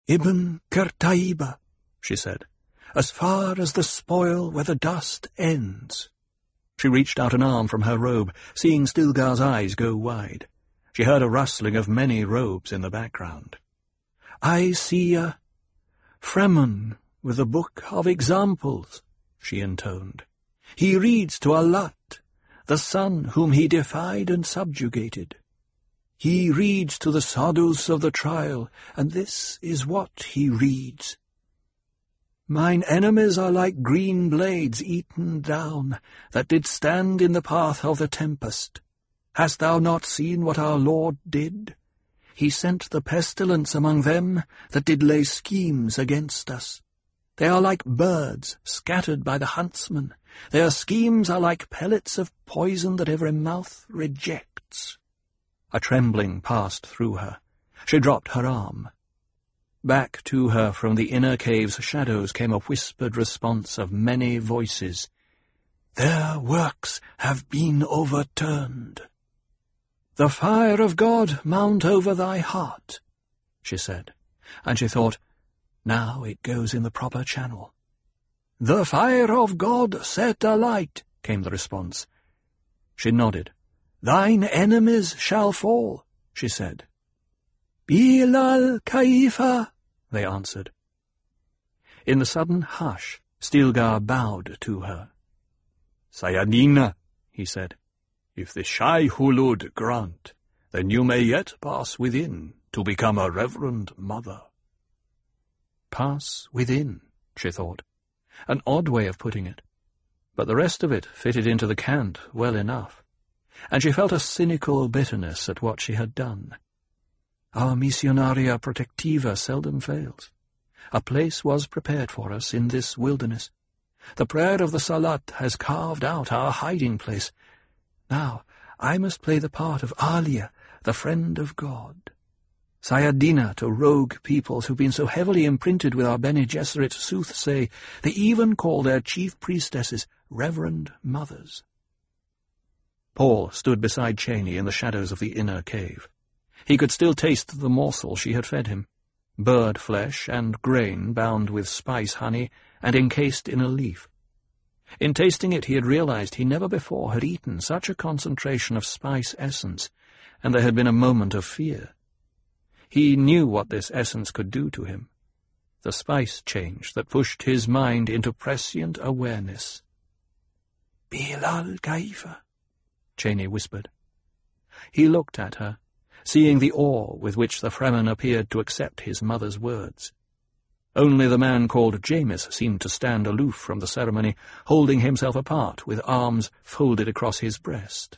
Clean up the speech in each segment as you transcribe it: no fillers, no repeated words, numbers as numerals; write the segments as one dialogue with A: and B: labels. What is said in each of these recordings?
A: Ibn Qurtaiba, she said, as far as the spoil where the dust ends. She reached out an arm from her robe, seeing Stilgar's eyes go wide. She heard a rustling of many robes in the background. I see a Fremen with a book of examples, she intoned. He reads to Alat, the son whom he defied and subjugated. He reads to the Sadus of the trial, and this is what he reads. Mine enemies are like green blades eaten down, that did stand in the path of the tempest. Hast thou not seen what our Lord did? He sent the pestilence among them that did lay schemes against us. They are like birds scattered by the huntsman. Their schemes are like pellets of poison that every mouth rejects. A trembling passed through her. She dropped her arm. Back to her from the inner cave's shadows came a whispered response of many voices. Their works have been overturned. The fire of God mount over thy heart, she said, and she thought, now it goes in the proper channel. The fire of God set alight, came the response. She nodded. Thine enemies shall fall, she said. Bilal Kaifa, they answered. In the sudden hush, Stilgar bowed to her. Sayadina, he said, if the Shai Hulud grant, then you may yet pass within to become a reverend mother. Pass within, she thought. An odd way of putting it, but the rest of it fitted into the cant well enough, and she felt a cynical bitterness at what she had done. Our missionaria protectiva seldom fails. A place was prepared for us in this wilderness. The prayer of the Salat has carved out our hiding place. Now I must play the part of Alia, the friend of God. Sayadina to rogue peoples who've been so heavily imprinted with our Bene Gesserit soothsay, they even call their chief priestesses Reverend Mothers. Paul stood beside Cheyne in the shadows of the inner cave. He could still taste the morsel she had fed him, bird flesh and grain bound with spice honey and encased in a leaf. In tasting it he had realized he never before had eaten such a concentration of spice essence, and there had been a moment of fear. He knew what this essence could do to him, the spice change that pushed his mind into prescient awareness. Bilal Kaifa, Cheyne whispered. He looked at her, seeing the awe with which the Fremen appeared to accept his mother's words. Only the man called Jamis seemed to stand aloof from the ceremony, holding himself apart with arms folded across his breast.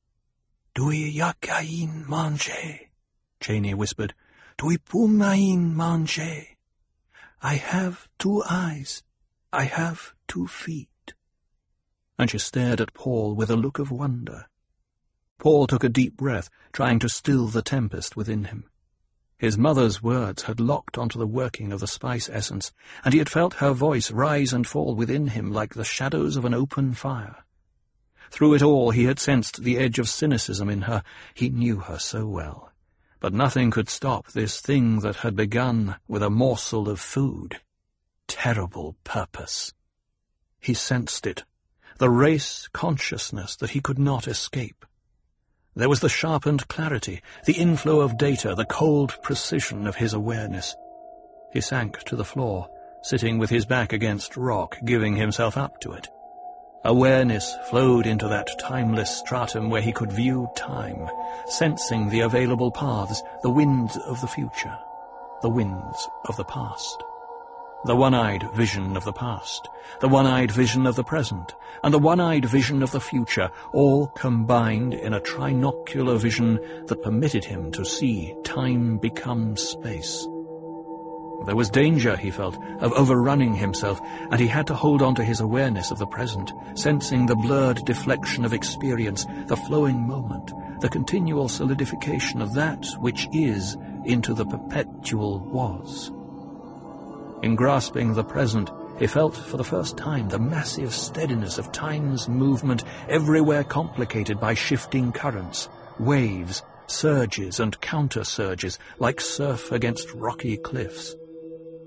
A: Dui yakain manje, Cheyne whispered. Dui pumain manje. I have 2 eyes. I have 2 feet. And she stared at Paul with a look of wonder. Paul took a deep breath, trying to still the tempest within him. His mother's words had locked onto the working of the spice essence, and he had felt her voice rise and fall within him like the shadows of an open fire. Through it all he had sensed the edge of cynicism in her. He knew her so well. But nothing could stop this thing that had begun with a morsel of food. Terrible purpose. He sensed it, the race consciousness that he could not escape. There was the sharpened clarity, the inflow of data, the cold precision of his awareness. He sank to the floor, sitting with his back against rock, giving himself up to it. Awareness flowed into that timeless stratum where he could view time, sensing the available paths, the winds of the future, the winds of the past. The one-eyed vision of the past, the one-eyed vision of the present, and the one-eyed vision of the future, all combined in a trinocular vision that permitted him to see time become space. There was danger, he felt, of overrunning himself, and he had to hold on to his awareness of the present, sensing the blurred deflection of experience, the flowing moment, the continual solidification of that which is into the perpetual was. In grasping the present, he felt for the first time the massive steadiness of time's movement, everywhere complicated by shifting currents, waves, surges and counter-surges, like surf against rocky cliffs.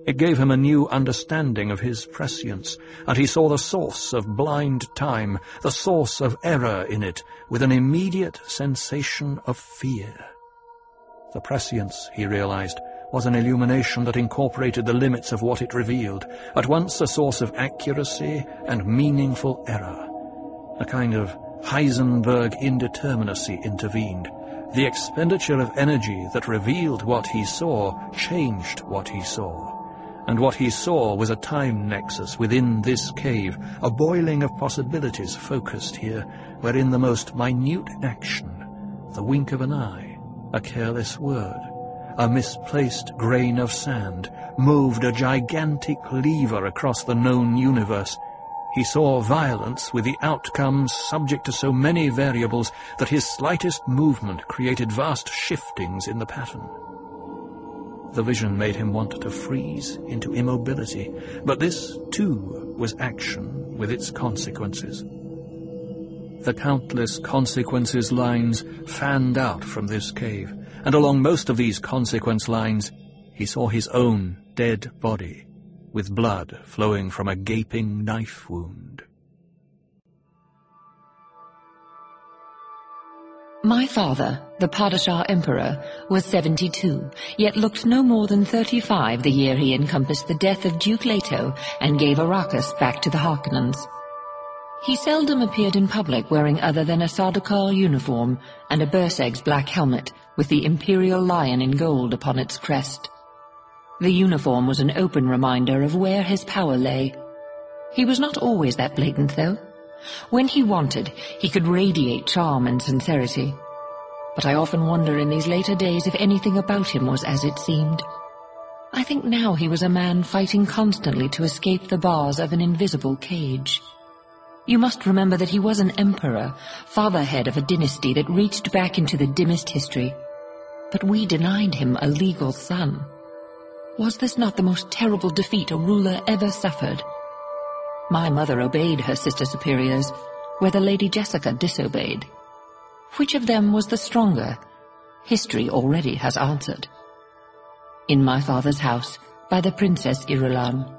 A: It gave him a new understanding of his prescience, and he saw the source of blind time, the source of error in it, with an immediate sensation of fear. The prescience, he realized, was an illumination that incorporated the limits of what it revealed, at once a source of accuracy and meaningful error. A kind of Heisenberg indeterminacy intervened. The expenditure of energy that revealed what he saw changed what he saw. And what he saw was a time nexus within this cave, a boiling of possibilities focused here, wherein the most minute action, the wink of an eye, a careless word, a misplaced grain of sand, moved a gigantic lever across the known universe. He saw violence with the outcomes subject to so many variables that his slightest movement created vast shiftings in the pattern. The vision made him want to freeze into immobility, but this, too, was action with its consequences. The countless consequences lines fanned out from this cave, and along most of these consequence lines he saw his own dead body, with blood flowing from a gaping knife wound.
B: My father, the Padishah Emperor, was 72, yet looked no more than 35 the year he encompassed the death of Duke Leto and gave Arrakis back to the Harkonnens. He seldom appeared in public wearing other than a Sardaukar uniform and a Berserk's black helmet with the imperial lion in gold upon its crest. The uniform was an open reminder of where his power lay. He was not always that blatant, though. When he wanted, he could radiate charm and sincerity. But I often wonder in these later days if anything about him was as it seemed. I think now he was a man fighting constantly to escape the bars of an invisible cage. You must remember that he was an emperor, fatherhead of a dynasty that reached back into the dimmest history. But we denied him a legal son. Was this not the most terrible defeat a ruler ever suffered? My mother obeyed her sister superiors, where the Lady Jessica disobeyed. Which of them was the stronger? History already has answered. In my father's house, by the Princess Irulan.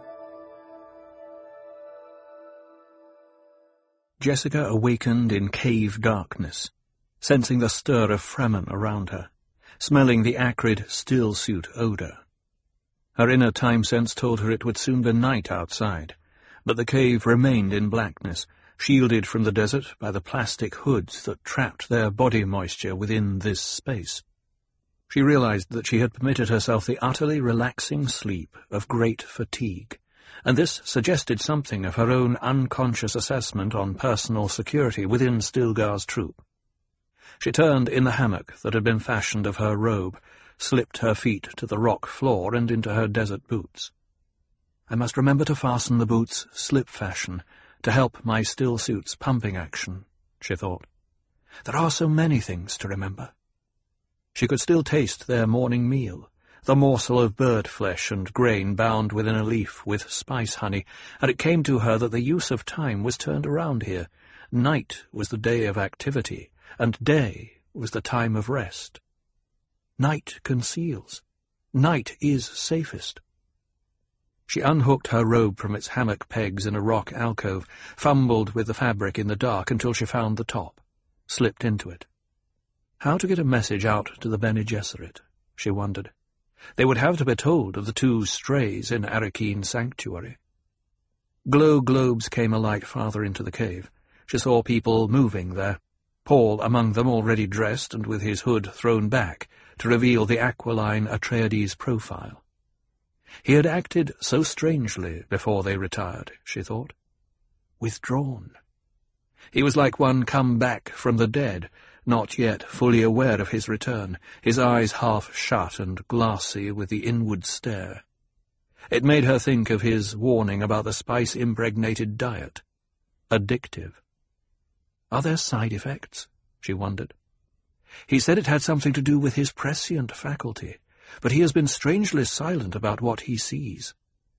A: Jessica awakened in cave darkness, sensing the stir of Fremen around her, smelling the acrid still-suit odour. Her inner time sense told her it would soon be night outside, but the cave remained in blackness, shielded from the desert by the plastic hoods that trapped their body moisture within this space. She realized that she had permitted herself the utterly relaxing sleep of great fatigue, and this suggested something of her own unconscious assessment on personal security within Stilgar's troop. She turned in the hammock that had been fashioned of her robe, slipped her feet to the rock floor and into her desert boots. I must remember to fasten the boots slip fashion, to help my still-suit's pumping action, she thought. There are so many things to remember. She could still taste their morning meal, the morsel of bird flesh and grain bound within a leaf with spice honey, and it came to her that the use of time was turned around here. Night was the day of activity, and day was the time of rest. Night conceals. Night is safest. She unhooked her robe from its hammock pegs in a rock alcove, fumbled with the fabric in the dark until she found the top, slipped into it. How to get a message out to the Bene Gesserit, she wondered. They would have to be told of the two strays in Arrakeen Sanctuary. Glow globes came alight farther into the cave. She saw people moving there, Paul among them already dressed and with his hood thrown back to reveal the aquiline Atreides profile. He had acted so strangely before they retired, she thought. Withdrawn. He was like one come back from the dead, not yet fully aware of his return, his eyes half shut and glassy with the inward stare. It made her think of his warning about the spice-impregnated diet. Addictive. Are there side effects? She wondered. He said it had something to do with his prescient faculty, but he has been strangely silent about what he sees.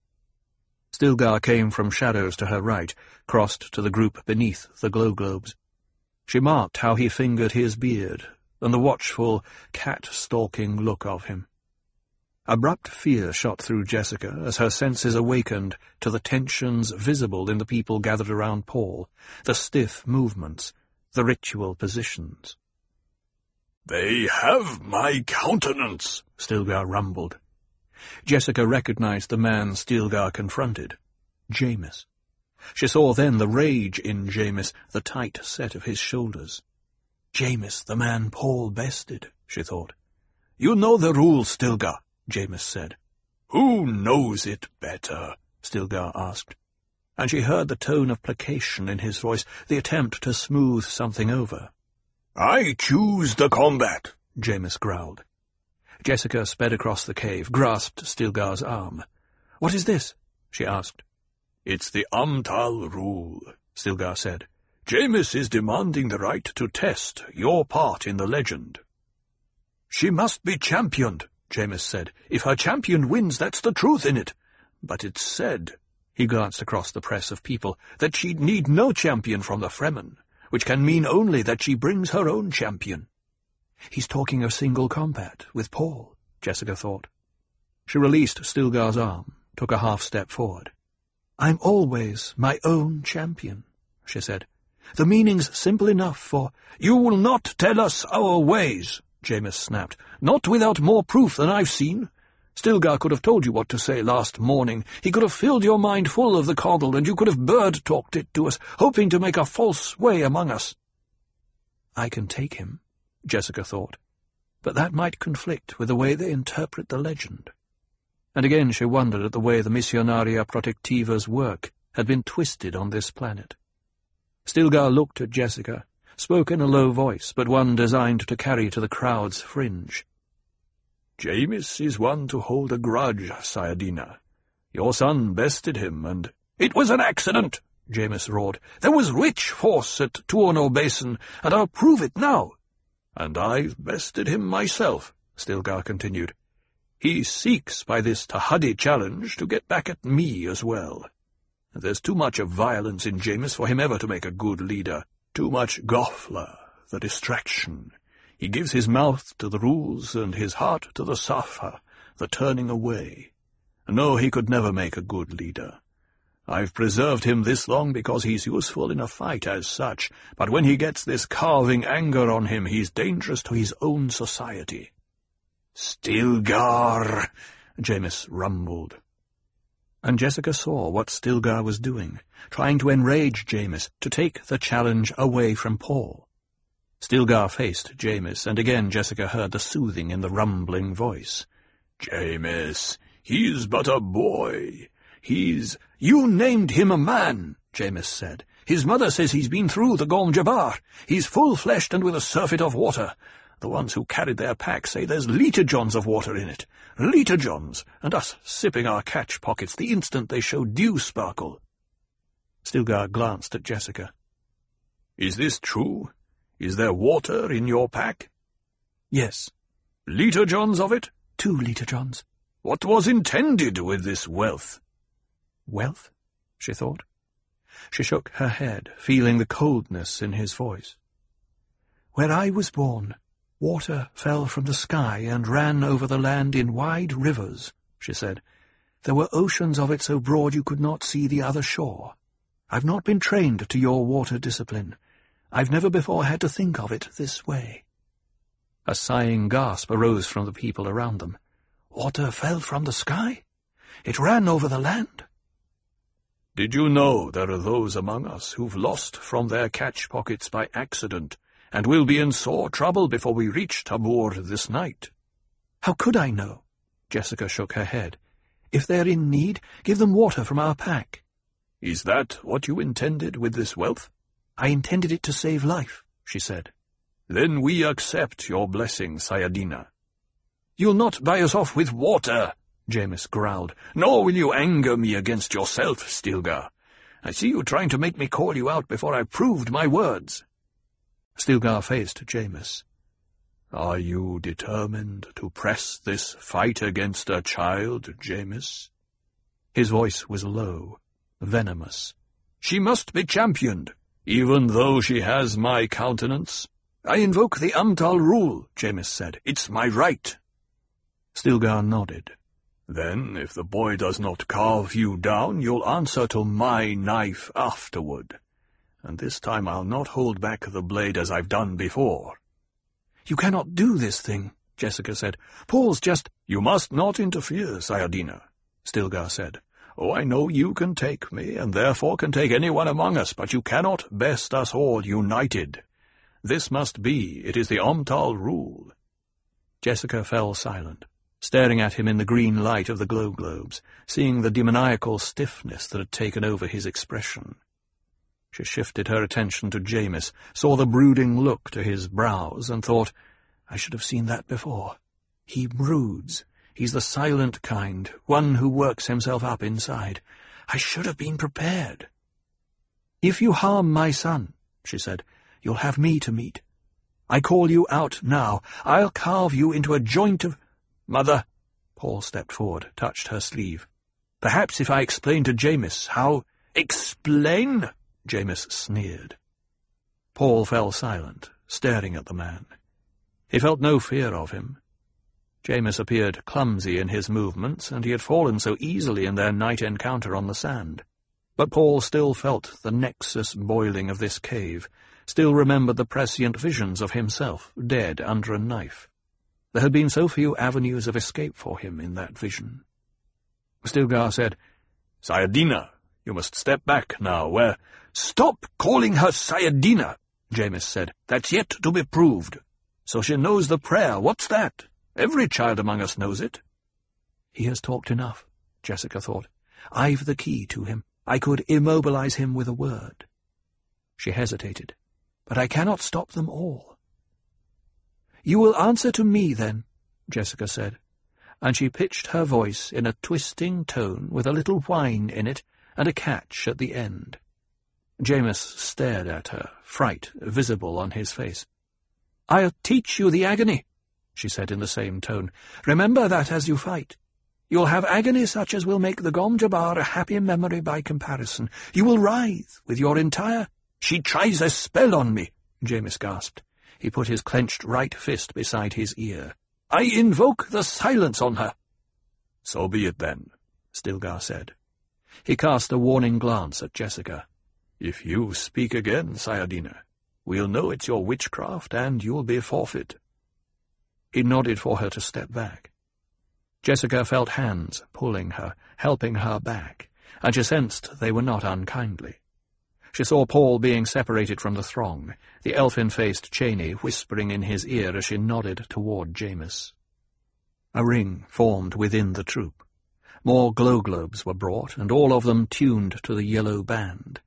A: Stilgar came from shadows to her right, crossed to the group beneath the glow globes. She marked how he fingered his beard, and the watchful, cat-stalking look of him. Abrupt fear shot through Jessica as her senses awakened to the tensions visible in the people gathered around Paul, the stiff movements, the ritual positions.
C: "They have my countenance,"
A: Stilgar rumbled. Jessica recognized the man Stilgar confronted, Jameis. She saw then the rage in Jameis, the tight set of his shoulders. Jameis, the man Paul bested, she thought.
C: "You know the rules, Stilgar,"
A: Jameis said.
C: "Who knows it better?"
A: Stilgar asked, and she heard the tone of placation in his voice, the attempt to smooth something over.
C: "I choose the combat,"
A: Jameis growled. Jessica sped across the cave, grasped Stilgar's arm. "What is this?" she asked.
C: "It's the Amtal rule," Stilgar said. "Jameis is demanding the right to test your part in the legend." "She must be championed," Jameis said. "If her champion wins, that's the truth in it. But it's said," he glanced across the press of people, "that she'd need no champion from the Fremen, which can mean only that she brings her own champion." He's talking of single combat with Paul, Jessica thought. She released Stilgar's arm, took a half-step forward. "I'm always my own champion," she said. "The meaning's simple enough for—" "You will not tell us our ways," Jameis snapped. "Not without more proof than I've seen. Stilgar could have told you what to say last morning. He could have filled your mind full of the coddle, and you could have bird-talked it to us, hoping to make a false way among us."
A: I can take him, Jessica thought, but that might conflict with the way they interpret the legend. And again she wondered at the way the Missionaria Protectiva's work had been twisted on this planet. Stilgar looked at Jessica, spoke in a low voice, but one designed to carry to the crowd's fringe.
C: "Jameis is one to hold a grudge, Sayadina. Your son bested him, and—" "It was an accident," Jameis roared. "There was witch force at Tuono Basin, and I'll prove it now." "And I've bested him myself," Stilgar continued. "He seeks by this Tahadi challenge to get back at me as well. There's too much of violence in Jameis for him ever to make a good leader. Too much Gothla, the distraction. He gives his mouth to the rules and his heart to the Safa, the turning away. No, he could never make a good leader. I've preserved him this long because he's useful in a fight as such, but when he gets this carving anger on him, he's dangerous to his own society."
A: "Stilgar!" Jameis rumbled. And Jessica saw what Stilgar was doing, trying to enrage Jameis, to take the challenge away from Paul. Stilgar faced Jameis, and again Jessica heard the soothing in the rumbling voice.
C: "Jameis, he's but a boy. He's—"
A: "You named him a man," Jameis said. "His mother says he's been through the Gorm Jabbar. He's full-fleshed and with a surfeit of water. The ones who carried their pack say there's litre-johns of water in it. Litre-johns, and us sipping our catch-pockets the instant they show dew-sparkle." Stilgar glanced at Jessica.
C: "Is this true? Is there water in your pack?"
A: "Yes."
C: "Litre-johns of it?"
A: 2 litre-johns.
C: "What was intended with this wealth?"
A: "Wealth?" she thought. She shook her head, feeling the coldness in his voice. "Where I was born, water fell from the sky and ran over the land in wide rivers," she said. "There were oceans of it so broad you could not see the other shore. I've not been trained to your water discipline. I've never before had to think of it this way." A sighing gasp arose from the people around them. "Water fell from the sky? It ran over the land?"
C: "Did you know there are those among us who've lost from their catch-pockets by accident, and will be in sore trouble before we reach Tabor this night?"
A: "How could I know?" Jessica shook her head. "If they're in need, give them water from our pack."
C: "Is that what you intended with this wealth?"
A: "I intended it to save life," she said.
C: "Then we accept your blessing, Sayadina."
A: "You'll not buy us off with water," Jameis growled.
C: "Nor will you anger me against yourself, Stilgar. I see you trying to make me call you out before I've proved my words."
A: Stilgar faced Jameis.
C: "Are you determined to press this fight against a child, Jameis?"
A: His voice was low, venomous.
C: "She must be championed, even though she has my countenance."
A: "I invoke the Amtal rule," Jameis said. "It's my right." Stilgar nodded.
C: Then, if the boy does not carve you down, you'll answer to my knife afterward. And this time I'll not hold back the blade as I've done before."
A: "You cannot do this thing," Jessica said. "Paul's just—"
C: "You must not interfere, Sayadina," Stilgar said. "Oh, I know you can take me, and therefore can take anyone among us, but you cannot best us all united. This must be. It is the Omtal rule."
A: Jessica fell silent, staring at him in the green light of the glow globes, seeing the demoniacal stiffness that had taken over his expression. She shifted her attention to Jamis, saw the brooding look to his brows, and thought, "I should have seen that before. He broods. He's the silent kind, one who works himself up inside. I should have been prepared." "If you harm my son," she said, "you'll have me to meet. I call you out now. I'll carve you into a joint of—"
C: "Mother!"
A: Paul stepped forward, touched her sleeve. "Perhaps if I explain to Jamis how—"
C: "Explain?"
A: Jamis sneered. Paul fell silent, staring at the man. He felt no fear of him. Jamis appeared clumsy in his movements, and he had fallen so easily in their night encounter on the sand. But Paul still felt the nexus boiling of this cave, still remembered the prescient visions of himself, dead under a knife. There had been so few avenues of escape for him in that vision. Stilgar said,
C: "Sayadina, you must step back now, where—" "Stop calling her Sayadina," Jamis said. "That's yet to be proved. So she knows the prayer. What's that? Every child among us knows it."
A: "He has talked enough," Jessica thought. "I've the key to him. I could immobilize him with a word." She hesitated. "But I cannot stop them all." "You will answer to me, then," Jessica said, and she pitched her voice in a twisting tone with a little whine in it and a catch at the end. Jamis stared at her, fright visible on his face. "I'll teach you the agony," she said in the same tone. "Remember that as you fight. You'll have agony such as will make the Gom Jabbar a happy memory by comparison. You will writhe with your entire—"
C: "She tries a spell on me,"
A: Jamis gasped. He put his clenched right fist beside his ear.
C: "I invoke the silence on her." "So be it then," Stilgar said.
A: He cast a warning glance at Jessica.
C: "If you speak again, Sayadina, we'll know it's your witchcraft, and you'll be forfeit."
A: He nodded for her to step back. Jessica felt hands pulling her, helping her back, and she sensed they were not unkindly. She saw Paul being separated from the throng, the elfin-faced Cheney whispering in his ear as she nodded toward Jamis. A ring formed within the troop. More glow globes were brought, and all of them tuned to the yellow band.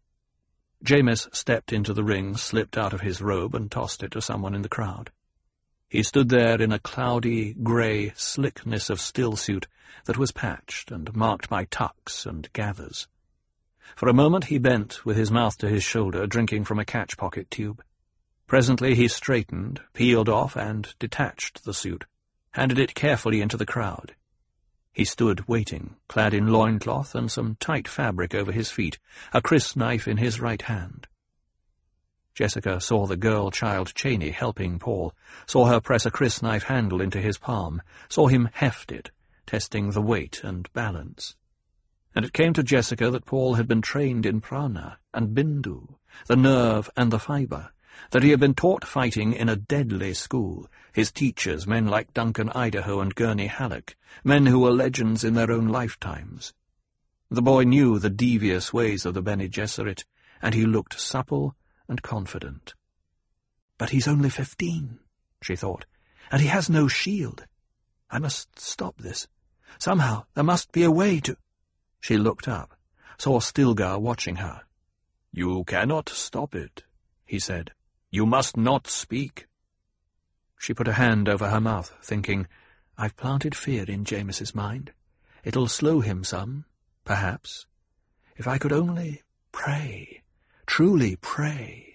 A: Jamis stepped into the ring, slipped out of his robe, and tossed it to someone in the crowd. He stood there in a cloudy, grey slickness of stillsuit that was patched and marked by tucks and gathers. For a moment he bent, with his mouth to his shoulder, drinking from a catch-pocket tube. Presently he straightened, peeled off, and detached the suit, handed it carefully into the crowd. He stood waiting, clad in loincloth and some tight fabric over his feet, a crysknife in his right hand. Jessica saw the girl-child Cheney helping Paul, saw her press a crysknife handle into his palm, saw him heft it, testing the weight and balance. And it came to Jessica that Paul had been trained in prana and bindu, the nerve and the fibre, that he had been taught fighting in a deadly school, his teachers men like Duncan Idaho and Gurney Halleck, men who were legends in their own lifetimes. The boy knew the devious ways of the Bene Gesserit, and he looked supple and confident. "But he's only 15, she thought, "and he has no shield. I must stop this. Somehow there must be a way to—" She looked up, saw Stilgar watching her.
C: "You cannot stop it," he said. "You must not speak."
A: She put a hand over her mouth, thinking, "I've planted fear in Jamis's mind. It'll slow him some, perhaps. If I could only pray, truly pray."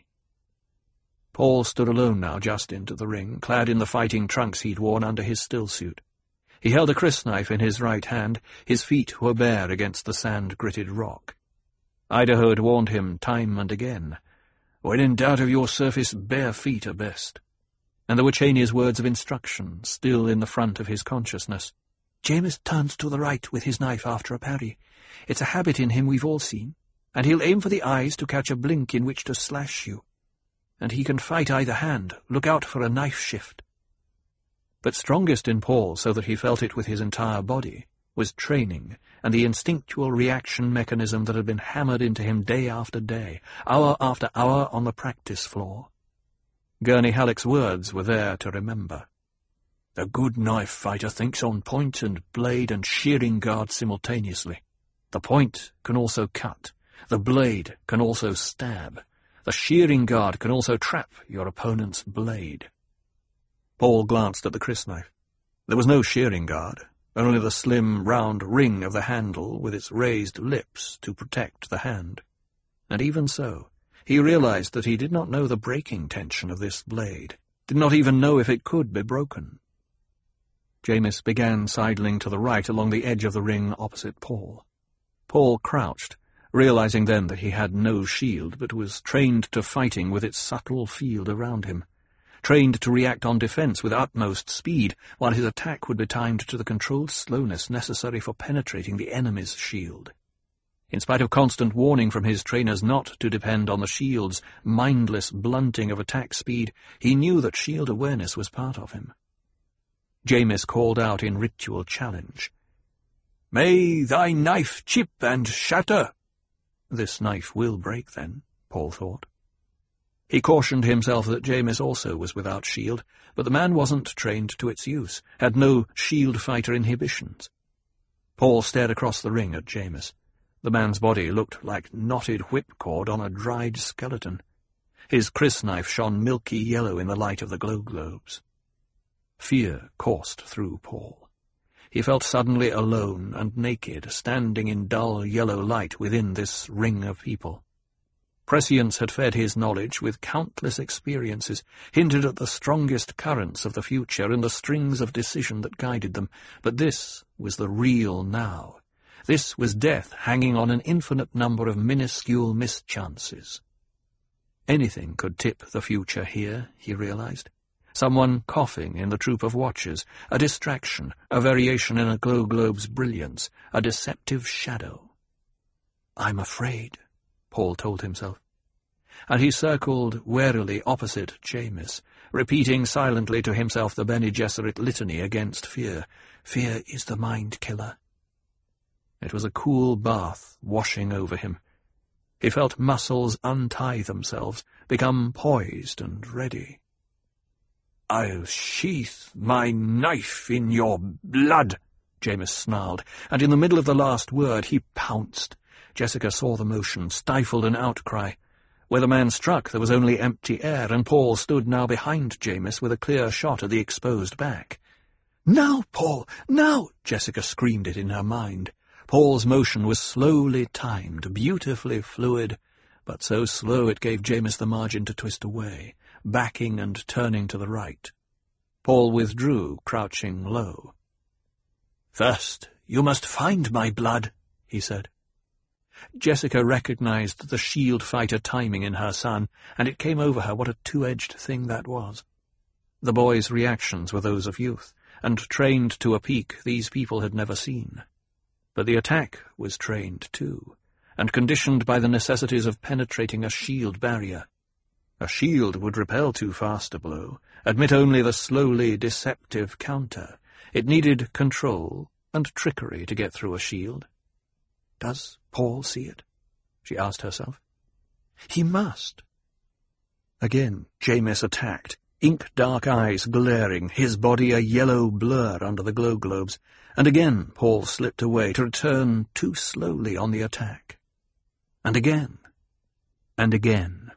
A: Paul stood alone now just into the ring, clad in the fighting trunks he'd worn under his stillsuit. He held a crysknife in his right hand, his feet were bare against the sand-gritted rock. Idaho had warned him time and again, "When in doubt of your surface, bare feet are best." And there were Cheney's words of instruction, still in the front of his consciousness. Jameis turns to the right with his knife after a parry. It's a habit in him we've all seen, and he'll aim for the eyes to catch a blink in which to slash you. And he can fight either hand. Look out for a knife shift. But strongest in Paul, so that he felt it with his entire body, was training and the instinctual reaction mechanism that had been hammered into him day after day, hour after hour on the practice floor. Gurney Halleck's words were there to remember. A good knife fighter thinks on point and blade and shearing guard simultaneously. The point can also cut. The blade can also stab. The shearing guard can also trap your opponent's blade. Paul glanced at the crysknife. There was no shearing guard, only the slim, round ring of the handle with its raised lips to protect the hand. And even so, he realized that he did not know the breaking tension of this blade, did not even know if it could be broken. Jameis began sidling to the right along the edge of the ring opposite Paul. Paul crouched, realizing then that he had no shield, but was trained to fighting with its subtle field around him, trained to react on defense with utmost speed, while his attack would be timed to the controlled slowness necessary for penetrating the enemy's shield. In spite of constant warning from his trainers not to depend on the shield's mindless blunting of attack speed, he knew that shield awareness was part of him. Jameis called out in ritual challenge. "May thy knife chip and shatter!" This knife will break, then, Paul thought. He cautioned himself that Jameis also was without shield, but the man wasn't trained to its use, had no shield fighter inhibitions. Paul stared across the ring at Jameis. The man's body looked like knotted whipcord on a dried skeleton. His crysknife shone milky yellow in the light of the glow globes. Fear coursed through Paul. He felt suddenly alone and naked, standing in dull yellow light within this ring of people. Prescience had fed his knowledge with countless experiences, hinted at the strongest currents of the future and the strings of decision that guided them, but this was the real now. This was death hanging on an infinite number of minuscule mischances. Anything could tip the future here, he realized. Someone coughing in the troop of watchers, a distraction, a variation in a glow globe's brilliance, a deceptive shadow. "I'm afraid," Paul told himself. And he circled warily opposite Jameis, repeating silently to himself the Bene Gesserit litany against fear. Fear is the mind killer. It was a cool bath washing over him. He felt muscles untie themselves, become poised and ready. "I'll sheath my knife in your blood," Jameis snarled, and in the middle of the last word he pounced. Jessica saw the motion, stifled an outcry. Where the man struck there was only empty air, and Paul stood now behind Jameis with a clear shot at the exposed back. "Now, Paul, now!" Jessica screamed it in her mind. Paul's motion was slowly timed, beautifully fluid, but so slow it gave Jameis the margin to twist away, backing and turning to the right. Paul withdrew, crouching low. "First, you must find my blood," he said. Jessica recognized the shield fighter timing in her son, and it came over her what a two-edged thing that was. The boy's reactions were those of youth, and trained to a peak these people had never seen. But the attack was trained too, and conditioned by the necessities of penetrating a shield barrier. A shield would repel too fast a blow, admit only the slowly deceptive counter. It needed control and trickery to get through a shield. Does Paul see it? She asked herself. He must. Again, Jameis attacked, ink-dark eyes glaring, his body a yellow blur under the glow globes, and again Paul slipped away to return too slowly on the attack. And again. And again.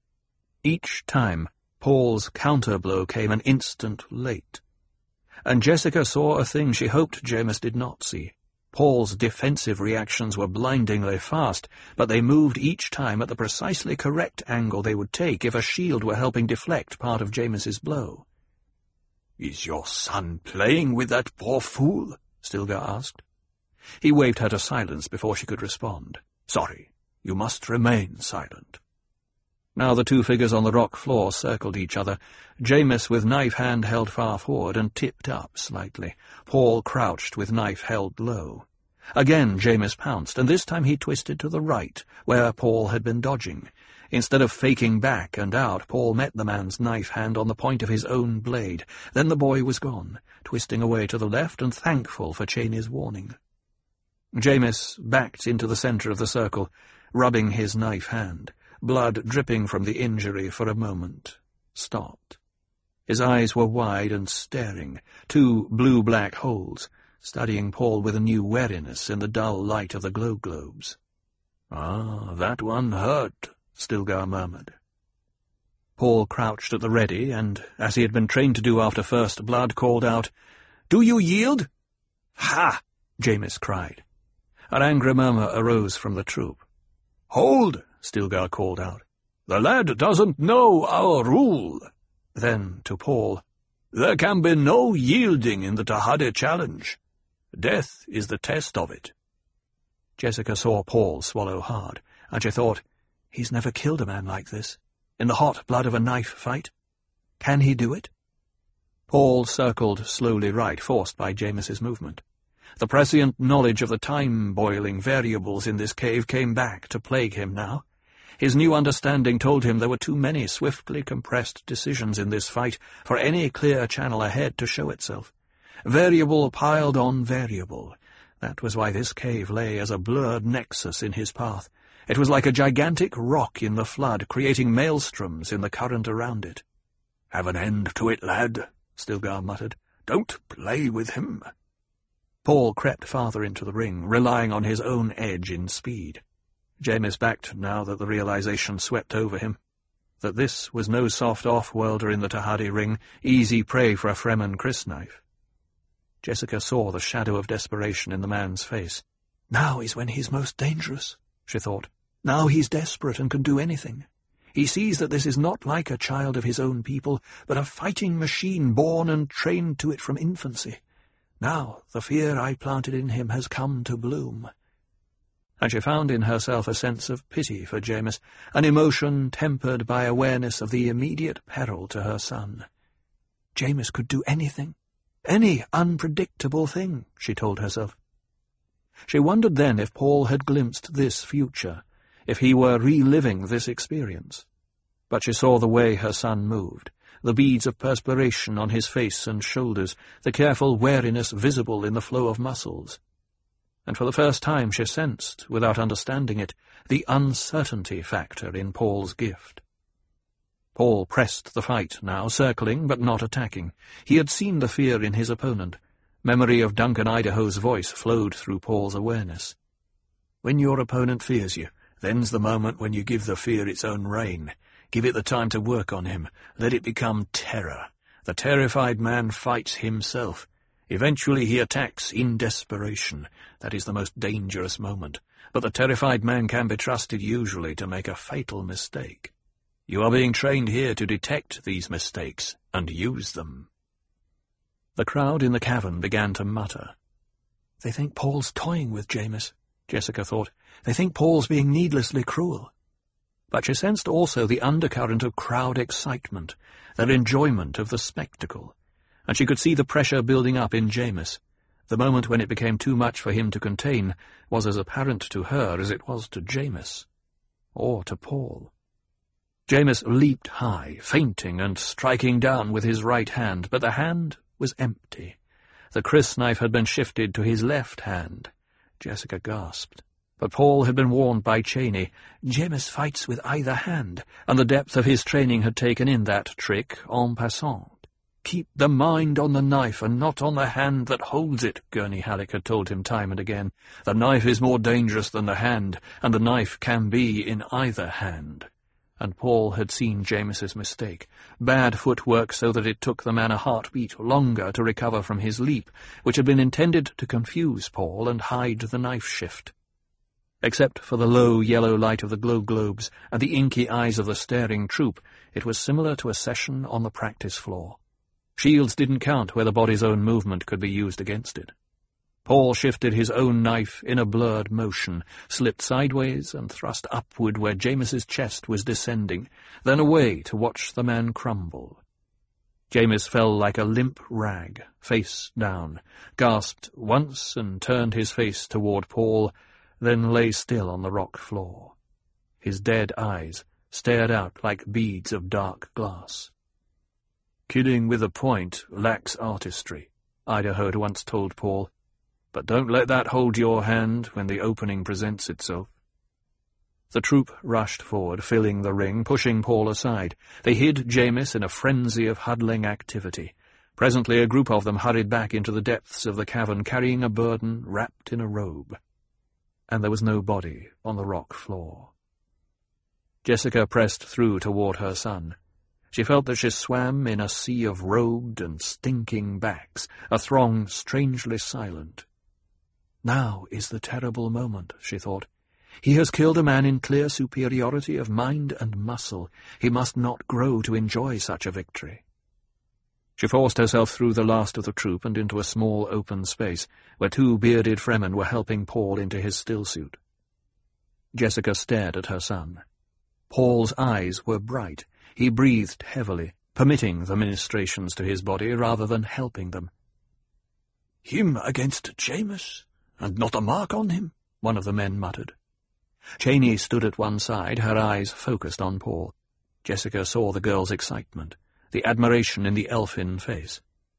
A: Each time, Paul's counterblow came an instant late. And Jessica saw a thing she hoped Jameis did not see. Paul's defensive reactions were blindingly fast, but they moved each time at the precisely correct angle they would take if a shield were helping deflect part of Jameis's blow. "Is your son playing with that poor fool?" Stilgar asked. He waved her to silence before she could respond. "Sorry, you must remain silent." Now the two figures on the rock floor circled each other, Jamis with knife hand held far forward and tipped up slightly, Paul crouched with knife held low. Again Jamis pounced, and this time he twisted to the right, where Paul had been dodging. Instead of faking back and out, Paul met the man's knife hand on the point of his own blade. Then the boy was gone, twisting away to the left and thankful for Cheney's warning. Jamis backed into the centre of the circle, rubbing his knife hand. Blood dripping from the injury for a moment, stopped. His eyes were wide and staring, two blue-black holes, studying Paul with a new wariness in the dull light of the glow globes.
C: "Ah, that one hurt," Stilgar murmured.
A: Paul crouched at the ready, and, as he had been trained to do after first blood, called out, "Do you yield?"
C: "Ha!"
A: Jamis cried. An angry murmur arose from the troop.
C: "Hold!" Stilgar called out. "The lad doesn't know our rule."
A: Then, to Paul,
C: "There can be no yielding in the Tahadi challenge. Death is the test of it."
A: Jessica saw Paul swallow hard, and she thought, he's never killed a man like this, in the hot blood of a knife fight. Can he do it? Paul circled slowly right, forced by Jamis's movement. The prescient knowledge of the time-boiling variables in this cave came back to plague him now. His new understanding told him there were too many swiftly compressed decisions in this fight for any clear channel ahead to show itself. Variable piled on variable. That was why this cave lay as a blurred nexus in his path. It was like a gigantic rock in the flood, creating maelstroms in the current around it.
C: "Have an end to it, lad," Stilgar muttered. "Don't play with him."
A: Paul crept farther into the ring, relying on his own edge in speed. Jamis backed now that the realization swept over him, that this was no soft off-worlder in the Tahadi ring, easy prey for a Fremen crysknife. Jessica saw the shadow of desperation in the man's face. Now is when he's most dangerous, she thought. Now he's desperate and can do anything. He sees that this is not like a child of his own people, but a fighting machine born and trained to it from infancy. Now the fear I planted in him has come to bloom. And she found in herself a sense of pity for Jamis, an emotion tempered by awareness of the immediate peril to her son. Jamis could do anything, any unpredictable thing, she told herself. She wondered then if Paul had glimpsed this future, if he were reliving this experience. But she saw the way her son moved, the beads of perspiration on his face and shoulders, the careful wariness visible in the flow of muscles. And for the first time she sensed, without understanding it, the uncertainty factor in Paul's gift. Paul pressed the fight now, circling but not attacking. He had seen the fear in his opponent. Memory of Duncan Idaho's voice flowed through Paul's awareness. "When your opponent fears you, then's the moment when you give the fear its own reign. Give it the time to work on him. Let it become terror. The terrified man fights himself. Eventually he attacks in desperation. That is the most dangerous moment. But the terrified man can be trusted usually to make a fatal mistake. You are being trained here to detect these mistakes and use them." The crowd in the cavern began to mutter. "They think Paul's toying with Jamis," Jessica thought. "They think Paul's being needlessly cruel." But she sensed also the undercurrent of crowd excitement, their enjoyment of the spectacle, and she could see the pressure building up in Jamis. The moment when it became too much for him to contain was as apparent to her as it was to Jamis, or to Paul. Jamis leaped high, feinting and striking down with his right hand, but the hand was empty. The crysknife had been shifted to his left hand. Jessica gasped. But Paul had been warned by Cheney. Jamis fights with either hand, and the depth of his training had taken in that trick en passant. "Keep the mind on the knife and not on the hand that holds it," Gurney Halleck had told him time and again. "The knife is more dangerous than the hand, and the knife can be in either hand." And Paul had seen Jamis's mistake. Bad footwork so that it took the man a heartbeat longer to recover from his leap, which had been intended to confuse Paul and hide the knife shift. Except for the low yellow light of the glow globes and the inky eyes of the staring troop, it was similar to a session on the practice floor. Shields didn't count where the body's own movement could be used against it. Paul shifted his own knife in a blurred motion, slipped sideways and thrust upward where James's chest was descending, then away to watch the man crumble. James fell like a limp rag, face down, gasped once and turned his face toward Paul, then lay still on the rock floor. His dead eyes stared out like beads of dark glass. "Killing with a point lacks artistry," Idaho had once told Paul, "but don't let that hold your hand when the opening presents itself." The troop rushed forward, filling the ring, pushing Paul aside. They hid James in a frenzy of huddling activity. Presently a group of them hurried back into the depths of the cavern, carrying a burden wrapped in a robe. And there was no body on the rock floor. Jessica pressed through toward her son. She felt that she swam in a sea of robed and stinking backs, a throng strangely silent. Now is the terrible moment, she thought. He has killed a man in clear superiority of mind and muscle. He must not grow to enjoy such a victory. She forced herself through the last of the troop and into a small open space, where two bearded Fremen were helping Paul into his stillsuit. Jessica stared at her son. Paul's eyes were bright. He breathed heavily, permitting the ministrations to his body rather than helping them.
C: "Him against James, and not a mark on him," one of the men muttered.
A: Cheney stood at one side, her eyes focused on Paul. Jessica saw the girl's excitement, the admiration in the elfin face.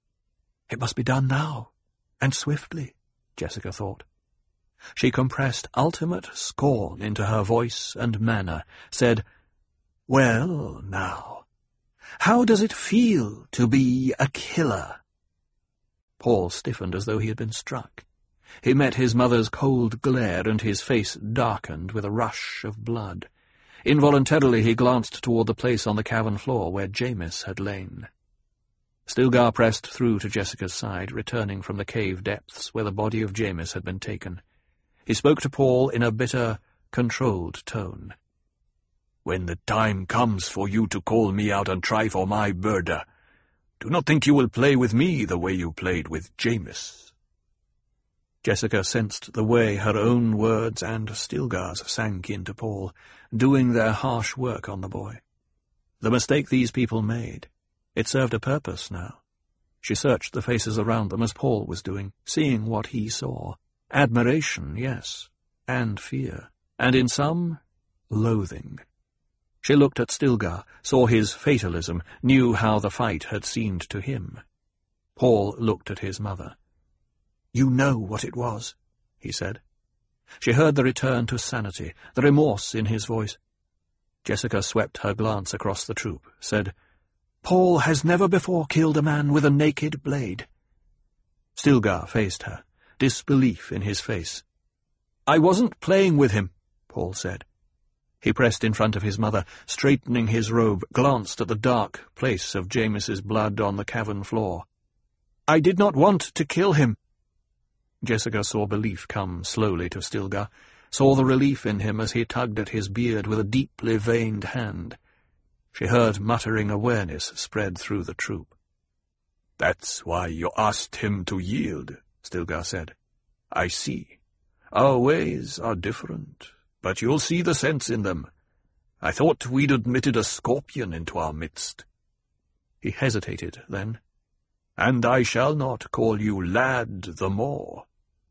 A: It must be done now, and swiftly, Jessica thought. She compressed ultimate scorn into her voice and manner, said, "Well, now, how does it feel to be a killer?" Paul stiffened as though he had been struck. He met his mother's cold glare, and his face darkened with a rush of blood. Involuntarily he glanced toward the place on the cavern floor where James had lain. Stilgar pressed through to Jessica's side, returning from the cave depths where the body of James had been taken. He spoke to Paul in a bitter, controlled tone.
C: "When the time comes for you to call me out and try for my murder, do not think you will play with me the way you played with James."
A: Jessica sensed the way her own words and Stilgar's sank into Paul, doing their harsh work on the boy. The mistake these people made, it served a purpose now. She searched the faces around them as Paul was doing, seeing what he saw. Admiration, yes, and fear, and in some, loathing. She looked at Stilgar, saw his fatalism, knew how the fight had seemed to him. Paul looked at his mother. "You know what it was," he said. She heard the return to sanity, the remorse in his voice. Jessica swept her glance across the troop, said, "Paul has never before killed a man with a naked blade." Stilgar faced her, disbelief in his face. "I wasn't playing with him," Paul said. He pressed in front of his mother, straightening his robe, glanced at the dark place of James's blood on the cavern floor. "I did not want to kill him." Jessica saw belief come slowly to Stilgar, saw the relief in him as he tugged at his beard with a deeply veined hand. She heard muttering awareness spread through the troop.
C: "That's why you asked him to yield," Stilgar said. "I see. Our ways are different, but you'll see the sense in them. I thought we'd admitted a scorpion into our midst."
A: He hesitated then.
C: "And I shall not call you lad the more."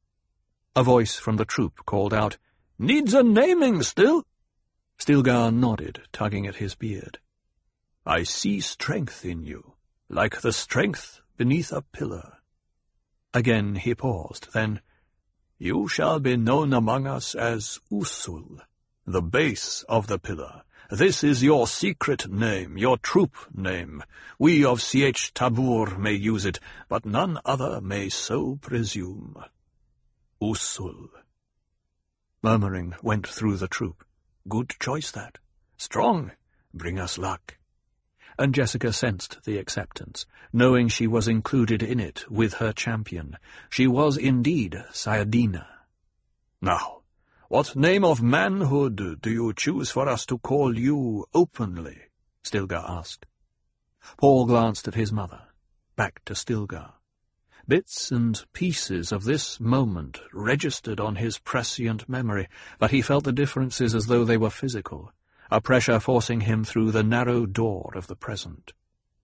A: A voice from the troop called out,
C: "Needs a naming still?"
A: Stilgar nodded, tugging at his beard.
C: "I see strength in you, like the strength beneath a pillar."
A: Again he paused, then,
C: "You shall be known among us as Usul, the base of the pillar. This is your secret name, your troop name. We of Sietch Tabor may use it, but none other may so presume. Usul."
A: Murmuring went through the troop.
C: "Good choice, that. Strong. Bring us luck."
A: And Jessica sensed the acceptance, knowing she was included in it with her champion. She was indeed Sayadina.
C: "Now, what name of manhood do you choose for us to call you openly?" Stilgar asked.
A: Paul glanced at his mother, back to Stilgar. Bits and pieces of this moment registered on his prescient memory, but he felt the differences as though they were physical, a pressure forcing him through the narrow door of the present.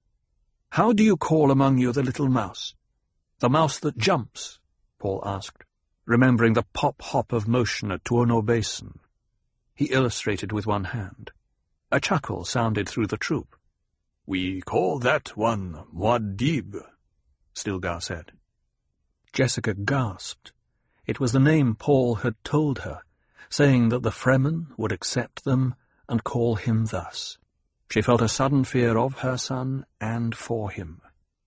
A: "How do you call among you the little mouse? The mouse that jumps?" Paul asked, remembering the pop-hop of motion at Tuono Basin. He illustrated with one hand. A chuckle sounded through the troop.
C: "We call that one Muad'Dib," Stilgar said.
A: Jessica gasped. It was the name Paul had told her, saying that the Fremen would accept them and call him thus. She felt a sudden fear of her son and for him.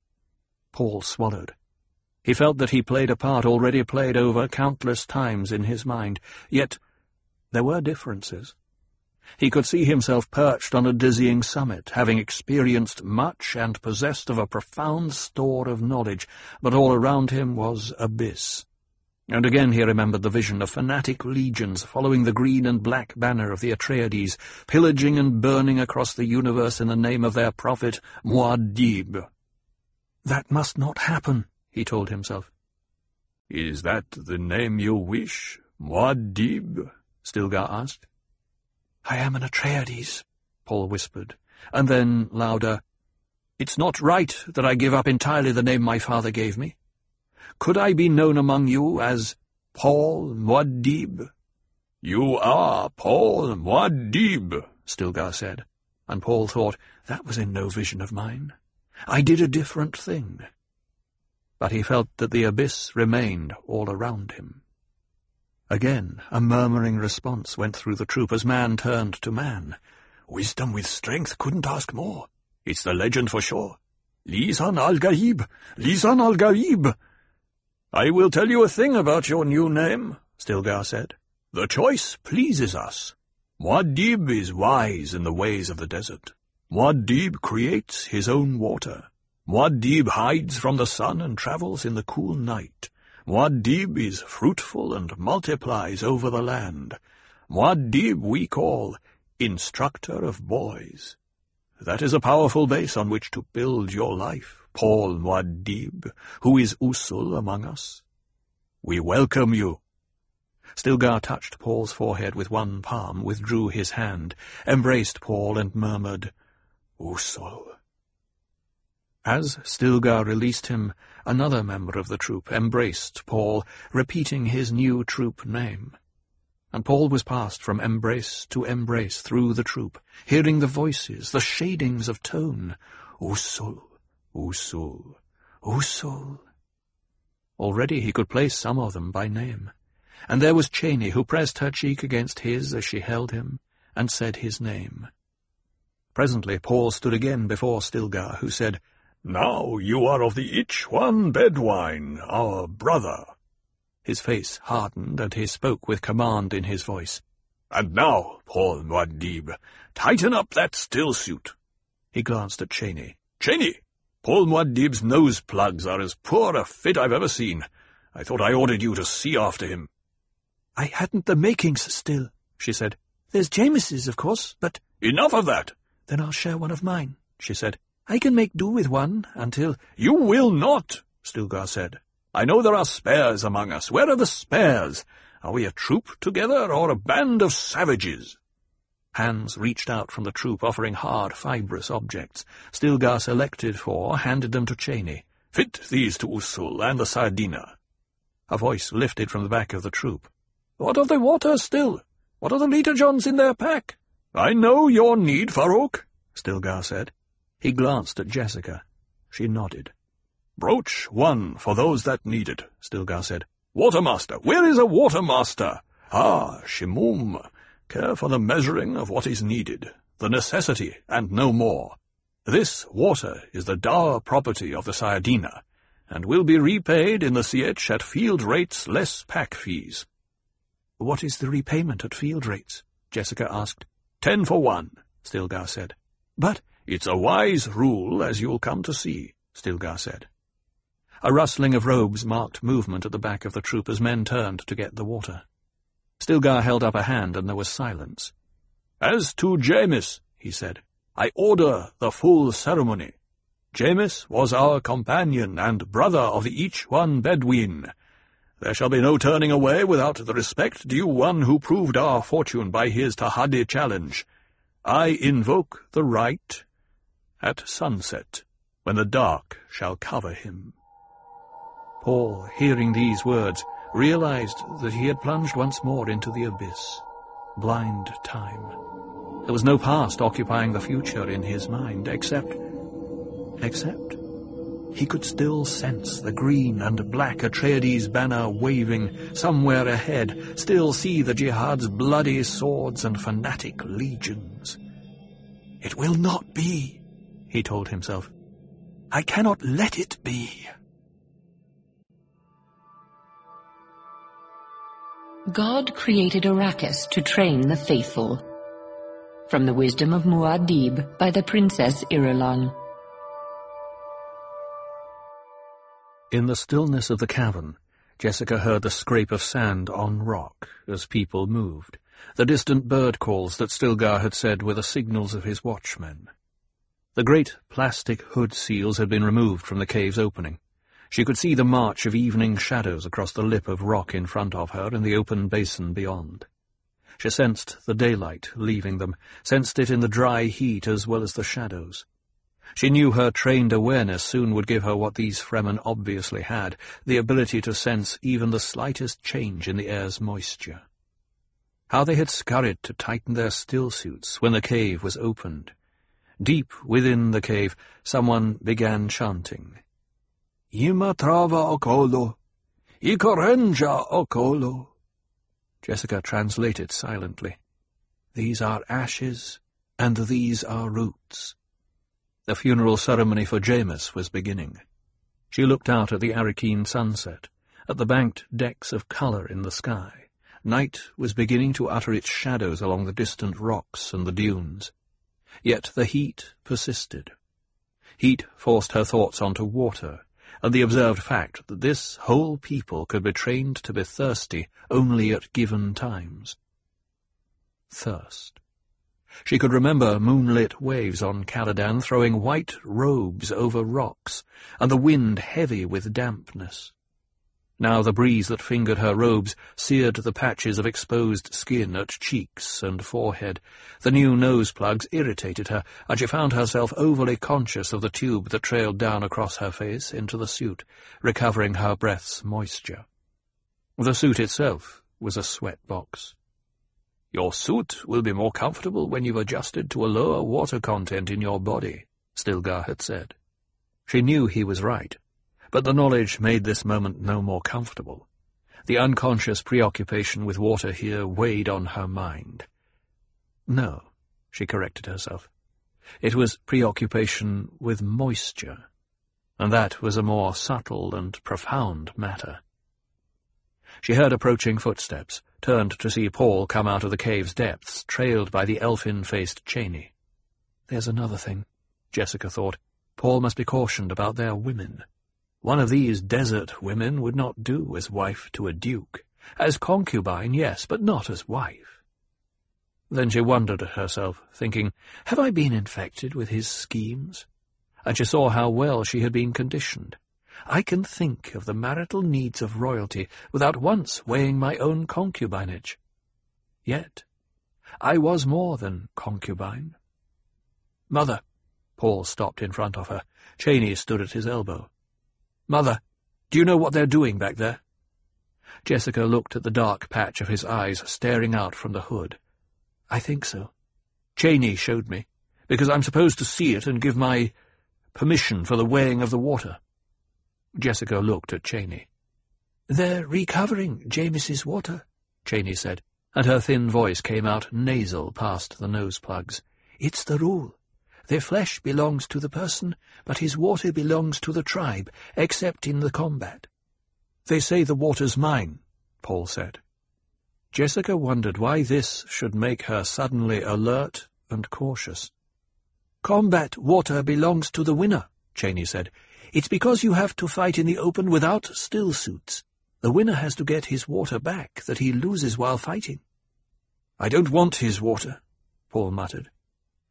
A: Paul swallowed. He felt that he played a part already played over countless times in his mind, yet there were differences. He could see himself perched on a dizzying summit, having experienced much and possessed of a profound store of knowledge, but all around him was abyss. And again he remembered the vision of fanatic legions following the green and black banner of the Atreides, pillaging and burning across the universe in the name of their prophet, Muad'Dib. That must not happen, he told himself.
C: "Is that the name you wish, Muad'Dib?" Stilgar asked.
A: "I am an Atreides," Paul whispered, and then, louder, "It's not right that I give up entirely the name my father gave me. Could I be known among you as Paul Muad'Dib?"
C: "You are Paul Muad'Dib,"
A: Stilgar said, and Paul thought, that was in no vision of mine. I did a different thing. But he felt that the abyss remained all around him. Again, a murmuring response went through the troop as man turned to man.
C: "Wisdom with strength couldn't ask more. It's the legend for sure. Lisan al-Gaib! Lisan al-Gaib! I will tell you a thing about your new name," Stilgar said. "The choice pleases us. Muad'Dib is wise in the ways of the desert. Muad'Dib creates his own water. Muad'Dib hides from the sun and travels in the cool night. Muad'Dib is fruitful and multiplies over the land. Muad'Dib we call instructor of boys. That is a powerful base on which to build your life, Paul Muad'Dib, who is Usul among us. We welcome you."
A: Stilgar touched Paul's forehead with one palm, withdrew his hand, embraced Paul and murmured, "Usul." As Stilgar released him, another member of the troop embraced Paul, repeating his new troop name. And Paul was passed from embrace to embrace through the troop, hearing the voices, the shadings of tone. Usul, Usul, Usul. Already he could place some of them by name. And there was Chani, who pressed her cheek against his as she held him, and said his name. Presently Paul stood again before Stilgar, who said,
C: "Now you are of the Ichwan Bedwine, our brother."
A: His face hardened, and he spoke with command in his voice.
C: "And now, Paul Muad'Dib, tighten up that still suit."
A: He glanced at Chani.
C: "Chani, Paul Muad'Dib's nose plugs are as poor a fit I've ever seen. I thought I ordered you to see after him."
A: "I hadn't the makings still," she said. "There's James's, of course, but—"
C: "Enough of that."
A: "Then I'll share one of mine," she said. "I can make do with one until—"
C: "You will not," Stilgar said. "I know there are spares among us. Where are the spares? Are we a troop together, or a band of savages?"
A: Hands reached out from the troop, offering hard, fibrous objects. Stilgar selected 4, handed them to Chani.
C: "Fit these to Usul and the Sardina."
A: A voice lifted from the back of the troop. "What of the water still? What of the Lita-Johns in their pack?"
C: "I know your need, Farouk," Stilgar said.
A: He glanced at Jessica. She nodded.
C: "Broach 1 for those that need it," Stilgar said. "Watermaster, where is a watermaster? Ah, Shimum, care for the measuring of what is needed, the necessity and no more. This water is the dower property of the Sardina, and will be repaid in the Sietch at field rates less pack fees."
A: "What is the repayment at field rates?" Jessica asked.
C: 10 for 1,
A: Stilgar said.
C: "But it's a wise rule, as you'll come to see," Stilgar said.
A: A rustling of robes marked movement at the back of the troop as men turned to get the water. Stilgar held up a hand, and there was silence.
C: "As to Jamis," he said, "I order the full ceremony." Jamis was our companion and brother of the each one Bedouin. There shall be no turning away without the respect due one who proved our fortune by his Tahaddi challenge. I invoke the right at sunset, when the dark shall cover him."
A: Paul, hearing these words, realized that he had plunged once more into the abyss. Blind time. There was no past occupying the future in his mind, except he could still sense the green and black Atreides banner waving somewhere ahead, still see the Jihad's bloody swords and fanatic legions. "It will not be," he told himself. "I cannot let it be."
B: God created Arrakis to train the faithful. From the Wisdom of Muad'Dib by the Princess Irulan.
A: In the stillness of the cavern, Jessica heard the scrape of sand on rock as people moved, the distant bird calls that Stilgar had said were the signals of his watchmen. The great plastic hood seals had been removed from the cave's opening. She could see the march of evening shadows across the lip of rock in front of her and the open basin beyond. She sensed the daylight leaving them, sensed it in the dry heat as well as the shadows. She knew her trained awareness soon would give her what these Fremen obviously had, the ability to sense even the slightest change in the air's moisture. How they had scurried to tighten their stillsuits when the cave was opened. Deep within the cave, someone began chanting. "Ima trava okolo, ikorenja okolo." Jessica translated silently. "These are ashes, and these are roots." The funeral ceremony for Jamis was beginning. She looked out at the Arrakeen sunset, at the banked decks of colour in the sky. Night was beginning to utter its shadows along the distant rocks and the dunes. Yet the heat persisted. Heat forced her thoughts onto water, and the observed fact that this whole people could be trained to be thirsty only at given times. Thirst. She could remember moonlit waves on Caladan throwing white robes over rocks, and the wind heavy with dampness. Now the breeze that fingered her robes seared the patches of exposed skin at cheeks and forehead. The new nose plugs irritated her, and she found herself overly conscious of the tube that trailed down across her face into the suit, recovering her breath's moisture. The suit itself was a sweat box. "Your suit will be more comfortable when you've adjusted to a lower water content in your body," Stilgar had said. She knew he was right, but the knowledge made this moment no more comfortable. The unconscious preoccupation with water here weighed on her mind. No, she corrected herself. It was preoccupation with moisture, and that was a more subtle and profound matter. She heard approaching footsteps, turned to see Paul come out of the cave's depths, trailed by the elfin-faced Chani. There's another thing, Jessica thought. Paul must be cautioned about their women. One of these desert women would not do as wife to a duke. As concubine, yes, but not as wife. Then she wondered at herself, thinking, have I been infected with his schemes? And she saw how well she had been conditioned. I can think of the marital needs of royalty without once weighing my own concubinage. Yet I was more than concubine. "Mother!" Paul stopped in front of her. Chani stood at his elbow. "Mother, do you know what they're doing back there?" Jessica looked at the dark patch of his eyes staring out from the hood. "I think so. Chani showed me, because I'm supposed to see it and give my permission for the weighing of the water." Jessica looked at Chani. "They're recovering Jamis's water," Chani said, and her thin voice came out nasal past the nose plugs. "It's the rule. Their flesh belongs to the person, but his water belongs to the tribe, except in the combat." "They say the water's mine," Paul said. Jessica wondered why this should make her suddenly alert and cautious. "Combat water belongs to the winner," Chani said. "It's because you have to fight in the open without still suits. The winner has to get his water back that he loses while fighting." "I don't want his water," Paul muttered.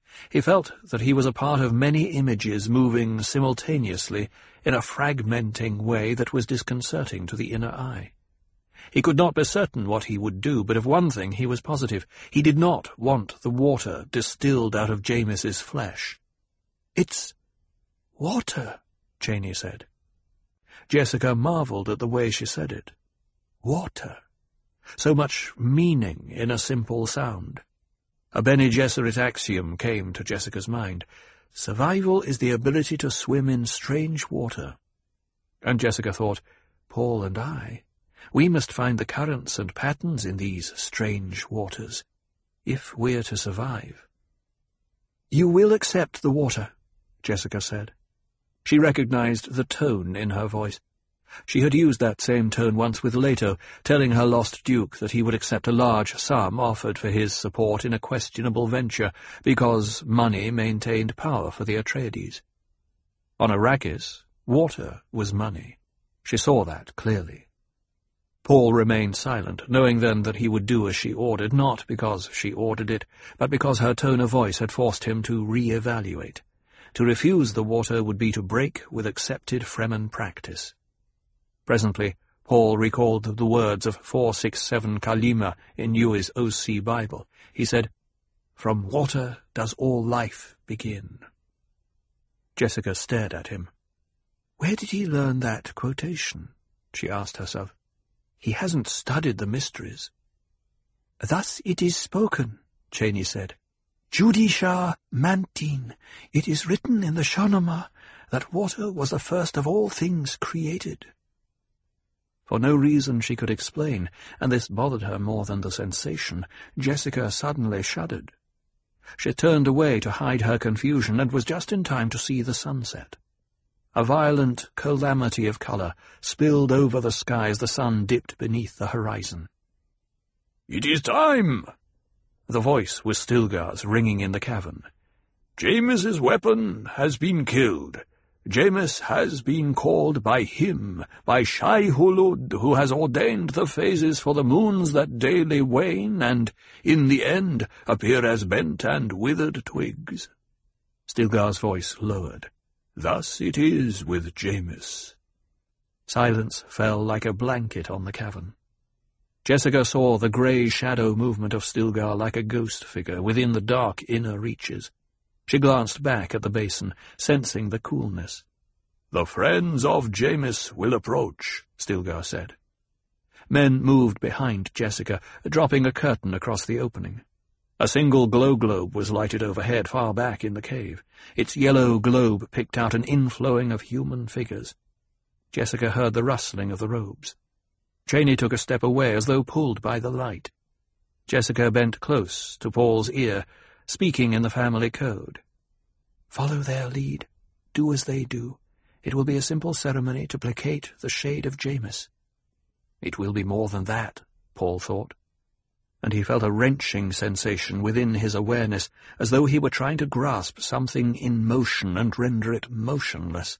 A: He felt that he was a part of many images moving simultaneously in a fragmenting way that was disconcerting to the inner eye. He could not be certain what he would do, but of one thing he was positive. He did not want the water distilled out of James's flesh. "It's water," Cheney said. Jessica marvelled at the way she said it. Water. So much meaning in a simple sound. A Bene Gesserit axiom came to Jessica's mind. Survival is the ability to swim in strange water. And Jessica thought, Paul and I, we must find the currents and patterns in these strange waters, if we're to survive. "You will accept the water," Jessica said. She recognized the tone in her voice. She had used that same tone once with Leto, telling her lost duke that he would accept a large sum offered for his support in a questionable venture, because money maintained power for the Atreides. On Arrakis, water was money. She saw that clearly. Paul remained silent, knowing then that he would do as she ordered, not because she ordered it, but because her tone of voice had forced him to re-evaluate. To refuse the water would be to break with accepted Fremen practice. Presently, Paul recalled the words of 467 Kalima in Yui's O.C. Bible. He said, "From water does all life begin." Jessica stared at him. Where did he learn that quotation? She asked herself. He hasn't studied the mysteries. "Thus it is spoken," Cheney said. "Judicia Mantin. It is written in the Shahnameh that water was the first of all things created." For no reason she could explain, and this bothered her more than the sensation, Jessica suddenly shuddered. She turned away to hide her confusion, and was just in time to see the sunset. A violent calamity of colour spilled over the sky as the sun dipped beneath the horizon.
C: "It is time!"
A: The voice was Stilgar's, ringing in the cavern.
C: "James's weapon has been killed. James has been called by him, by Shai-Hulud, who has ordained the phases for the moons that daily wane, and, in the end, appear as bent and withered twigs."
A: Stilgar's voice lowered.
C: "Thus it is with James."
A: Silence fell like a blanket on the cavern. Jessica saw the grey shadow movement of Stilgar like a ghost figure within the dark inner reaches. She glanced back at the basin, sensing the coolness.
C: "The friends of James will approach," Stilgar said.
A: Men moved behind Jessica, dropping a curtain across the opening. A single glow globe was lighted overhead far back in the cave. Its yellow globe picked out an inflowing of human figures. Jessica heard the rustling of the robes. Cheney took a step away as though pulled by the light. Jessica bent close to Paul's ear, speaking in the family code. "Follow their lead. Do as they do. It will be a simple ceremony to placate the shade of Jamis." It will be more than that, Paul thought, and he felt a wrenching sensation within his awareness, as though he were trying to grasp something in motion and render it motionless.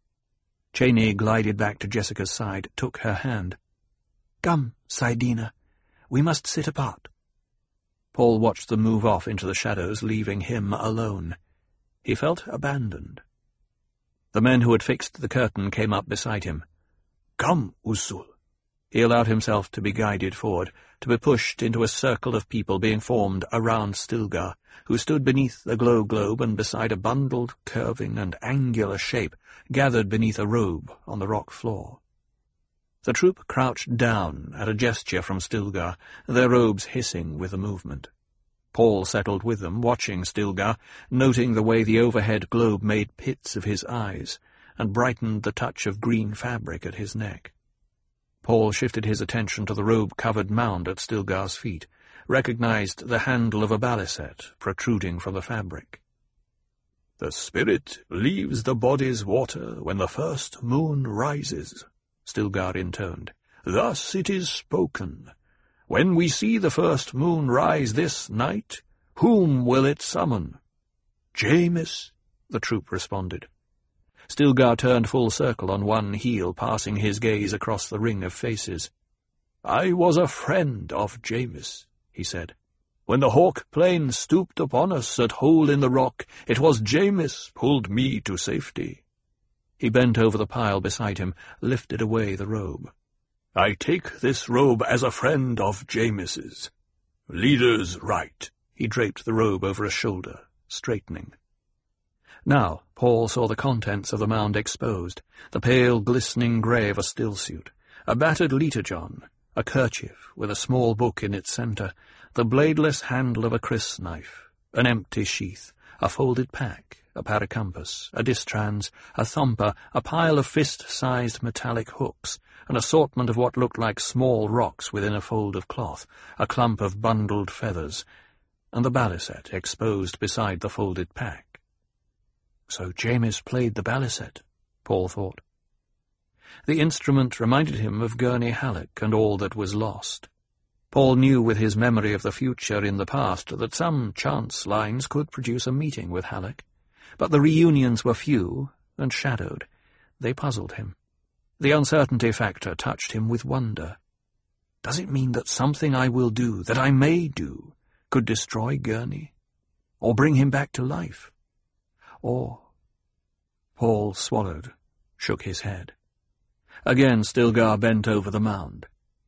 A: Cheney glided back to Jessica's side, took her hand. "Come, Saidina, we must sit apart." Paul watched them move off into the shadows, leaving him alone. He felt abandoned. The men who had fixed the curtain came up beside him.
C: "Come, Usul."
A: He allowed himself to be guided forward, to be pushed into a circle of people being formed around Stilgar, who stood beneath the glow globe and beside a bundled, curving and angular shape gathered beneath a robe on the rock floor. The troop crouched down at a gesture from Stilgar, their robes hissing with the movement. Paul settled with them, watching Stilgar, noting the way the overhead globe made pits of his eyes and brightened the touch of green fabric at his neck. Paul shifted his attention to the robe-covered mound at Stilgar's feet, recognized the handle of a balisette protruding from the fabric.
C: "The spirit leaves the body's water when the first moon rises," Stilgar intoned. "Thus it is spoken. When we see the first moon rise this night, whom will it summon?" "Jamis," the troop responded.
A: Stilgar turned full circle on one heel, passing his gaze across the ring of faces.
C: "I was a friend of Jamis," he said. When the hawk plane stooped upon us at Hole in the Rock, it was Jamis pulled me to safety."
A: He bent over the pile beside him, lifted away the robe.
C: "I take this robe as a friend of Jamis's. Leader's right."
A: He draped the robe over a shoulder, straightening. Now Paul saw the contents of the mound exposed, the pale, glistening grey of a stillsuit, a battered leiter-john, a kerchief with a small book in its centre, the bladeless handle of a crysknife, an empty sheath, a folded pack, a paracampus, a distrans, a thumper, a pile of fist-sized metallic hooks, an assortment of what looked like small rocks within a fold of cloth, a clump of bundled feathers, and the balisette exposed beside the folded pack. So Jamis played the balisette, Paul thought. The instrument reminded him of Gurney Halleck and all that was lost. Paul knew with his memory of the future in the past that some chance lines could produce a meeting with Halleck, but the reunions were few and shadowed. They puzzled him. The uncertainty factor touched him with wonder. Does it mean that something I will do, that I may do, could destroy Gurney? Or bring him back to life? Or... Paul swallowed, shook his head. Again Stilgar bent over the mound.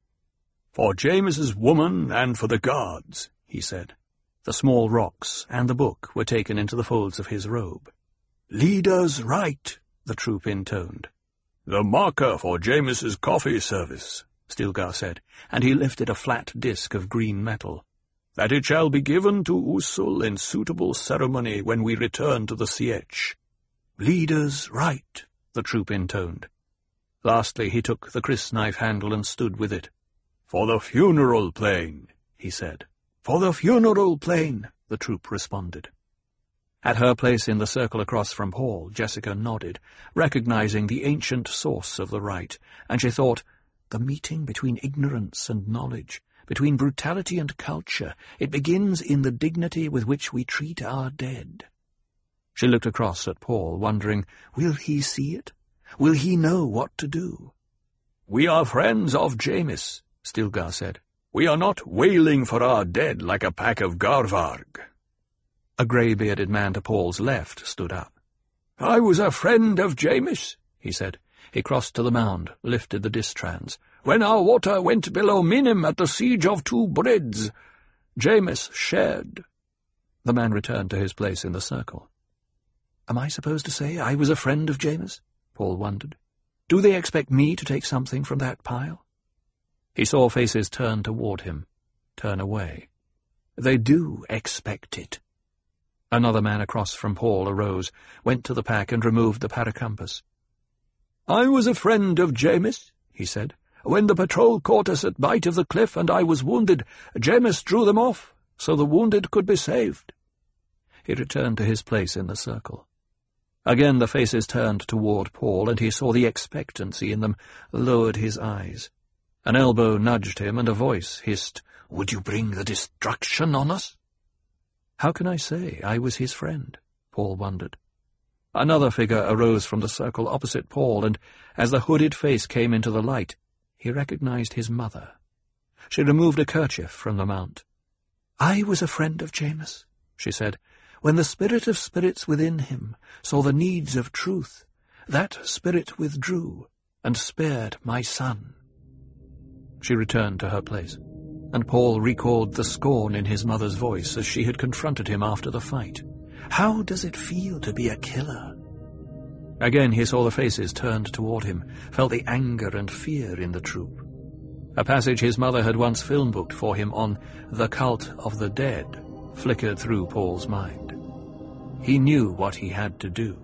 C: "For Jamis's woman and for the guards," he said.
A: The small rocks and the book were taken into the folds of his robe.
C: "Leader's right,"
A: the troop intoned.
C: "The marker for Jamis's coffee service,"
A: Stilgar said, and he lifted a flat disk of green metal.
C: "That it shall be given to Usul in suitable ceremony when we return to the Sietch."
A: "Leader's right," the troop intoned. Lastly he took the crysknife handle and stood with it.
C: "For the funeral plane," he said.
A: "For the funeral plane," the troop responded. At her place in the circle across from Paul, Jessica nodded, recognizing the ancient source of the rite, and she thought, the meeting between ignorance and knowledge, between brutality and culture, it begins in the dignity with which we treat our dead. She looked across at Paul, wondering, will he see it? Will he know what to do?
C: "We are friends of Jamis," Stilgar said. "We are not wailing for our dead like a pack of Garvarg."
A: A grey-bearded man to Paul's left stood up.
C: "I was a friend of Jamis," he said.
A: He crossed to the mound, lifted the distrans.
C: "When our water went below Minim at the siege of Two Brids, Jamis shared."
A: The man returned to his place in the circle. Am I supposed to say I was a friend of Jamis? Paul wondered. Do they expect me to take something from that pile? He saw faces turn toward him, turn away. They do expect it. Another man across from Paul arose, went to the pack and removed the paracampus.
C: "I was a friend of Jamis," he said. "When the patrol caught us at Bight of the Cliff and I was wounded, Jamis drew them off, so the wounded could be saved."
A: He returned to his place in the circle. Again the faces turned toward Paul, and he saw the expectancy in them, lowered his eyes. An elbow nudged him, and a voice hissed, "Would you bring the destruction on us?" How can I say I was his friend? Paul wondered. Another figure arose from the circle opposite Paul, and as the hooded face came into the light, he recognized his mother. She removed a kerchief from the mount. "I was a friend of Jamis," she said. "When the spirit of spirits within him saw the needs of truth, that spirit withdrew and spared my son." She returned to her place, and Paul recalled the scorn in his mother's voice as she had confronted him after the fight. How does it feel to be a killer? Again he saw the faces turned toward him, felt the anger and fear in the troop. A passage his mother had once film-booked for him on The Cult of the Dead flickered through Paul's mind. He knew what he had to do.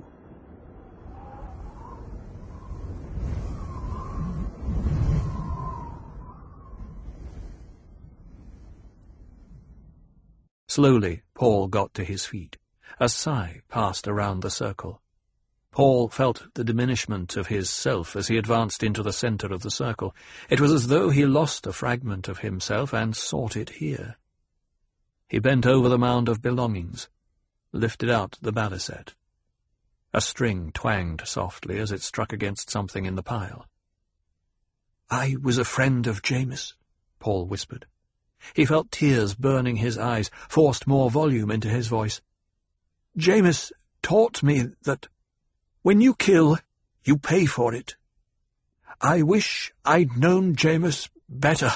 A: Slowly, Paul got to his feet. A sigh passed around the circle. Paul felt the diminishment of his self as he advanced into the center of the circle. It was as though he lost a fragment of himself and sought it here. He bent over the mound of belongings, lifted out the balisette. A string twanged softly as it struck against something in the pile. "I was a friend of Jamis," Paul whispered. He felt tears burning his eyes, forced more volume into his voice. "Jameis taught me that when you kill, you pay for it. I wish I'd known Jameis better."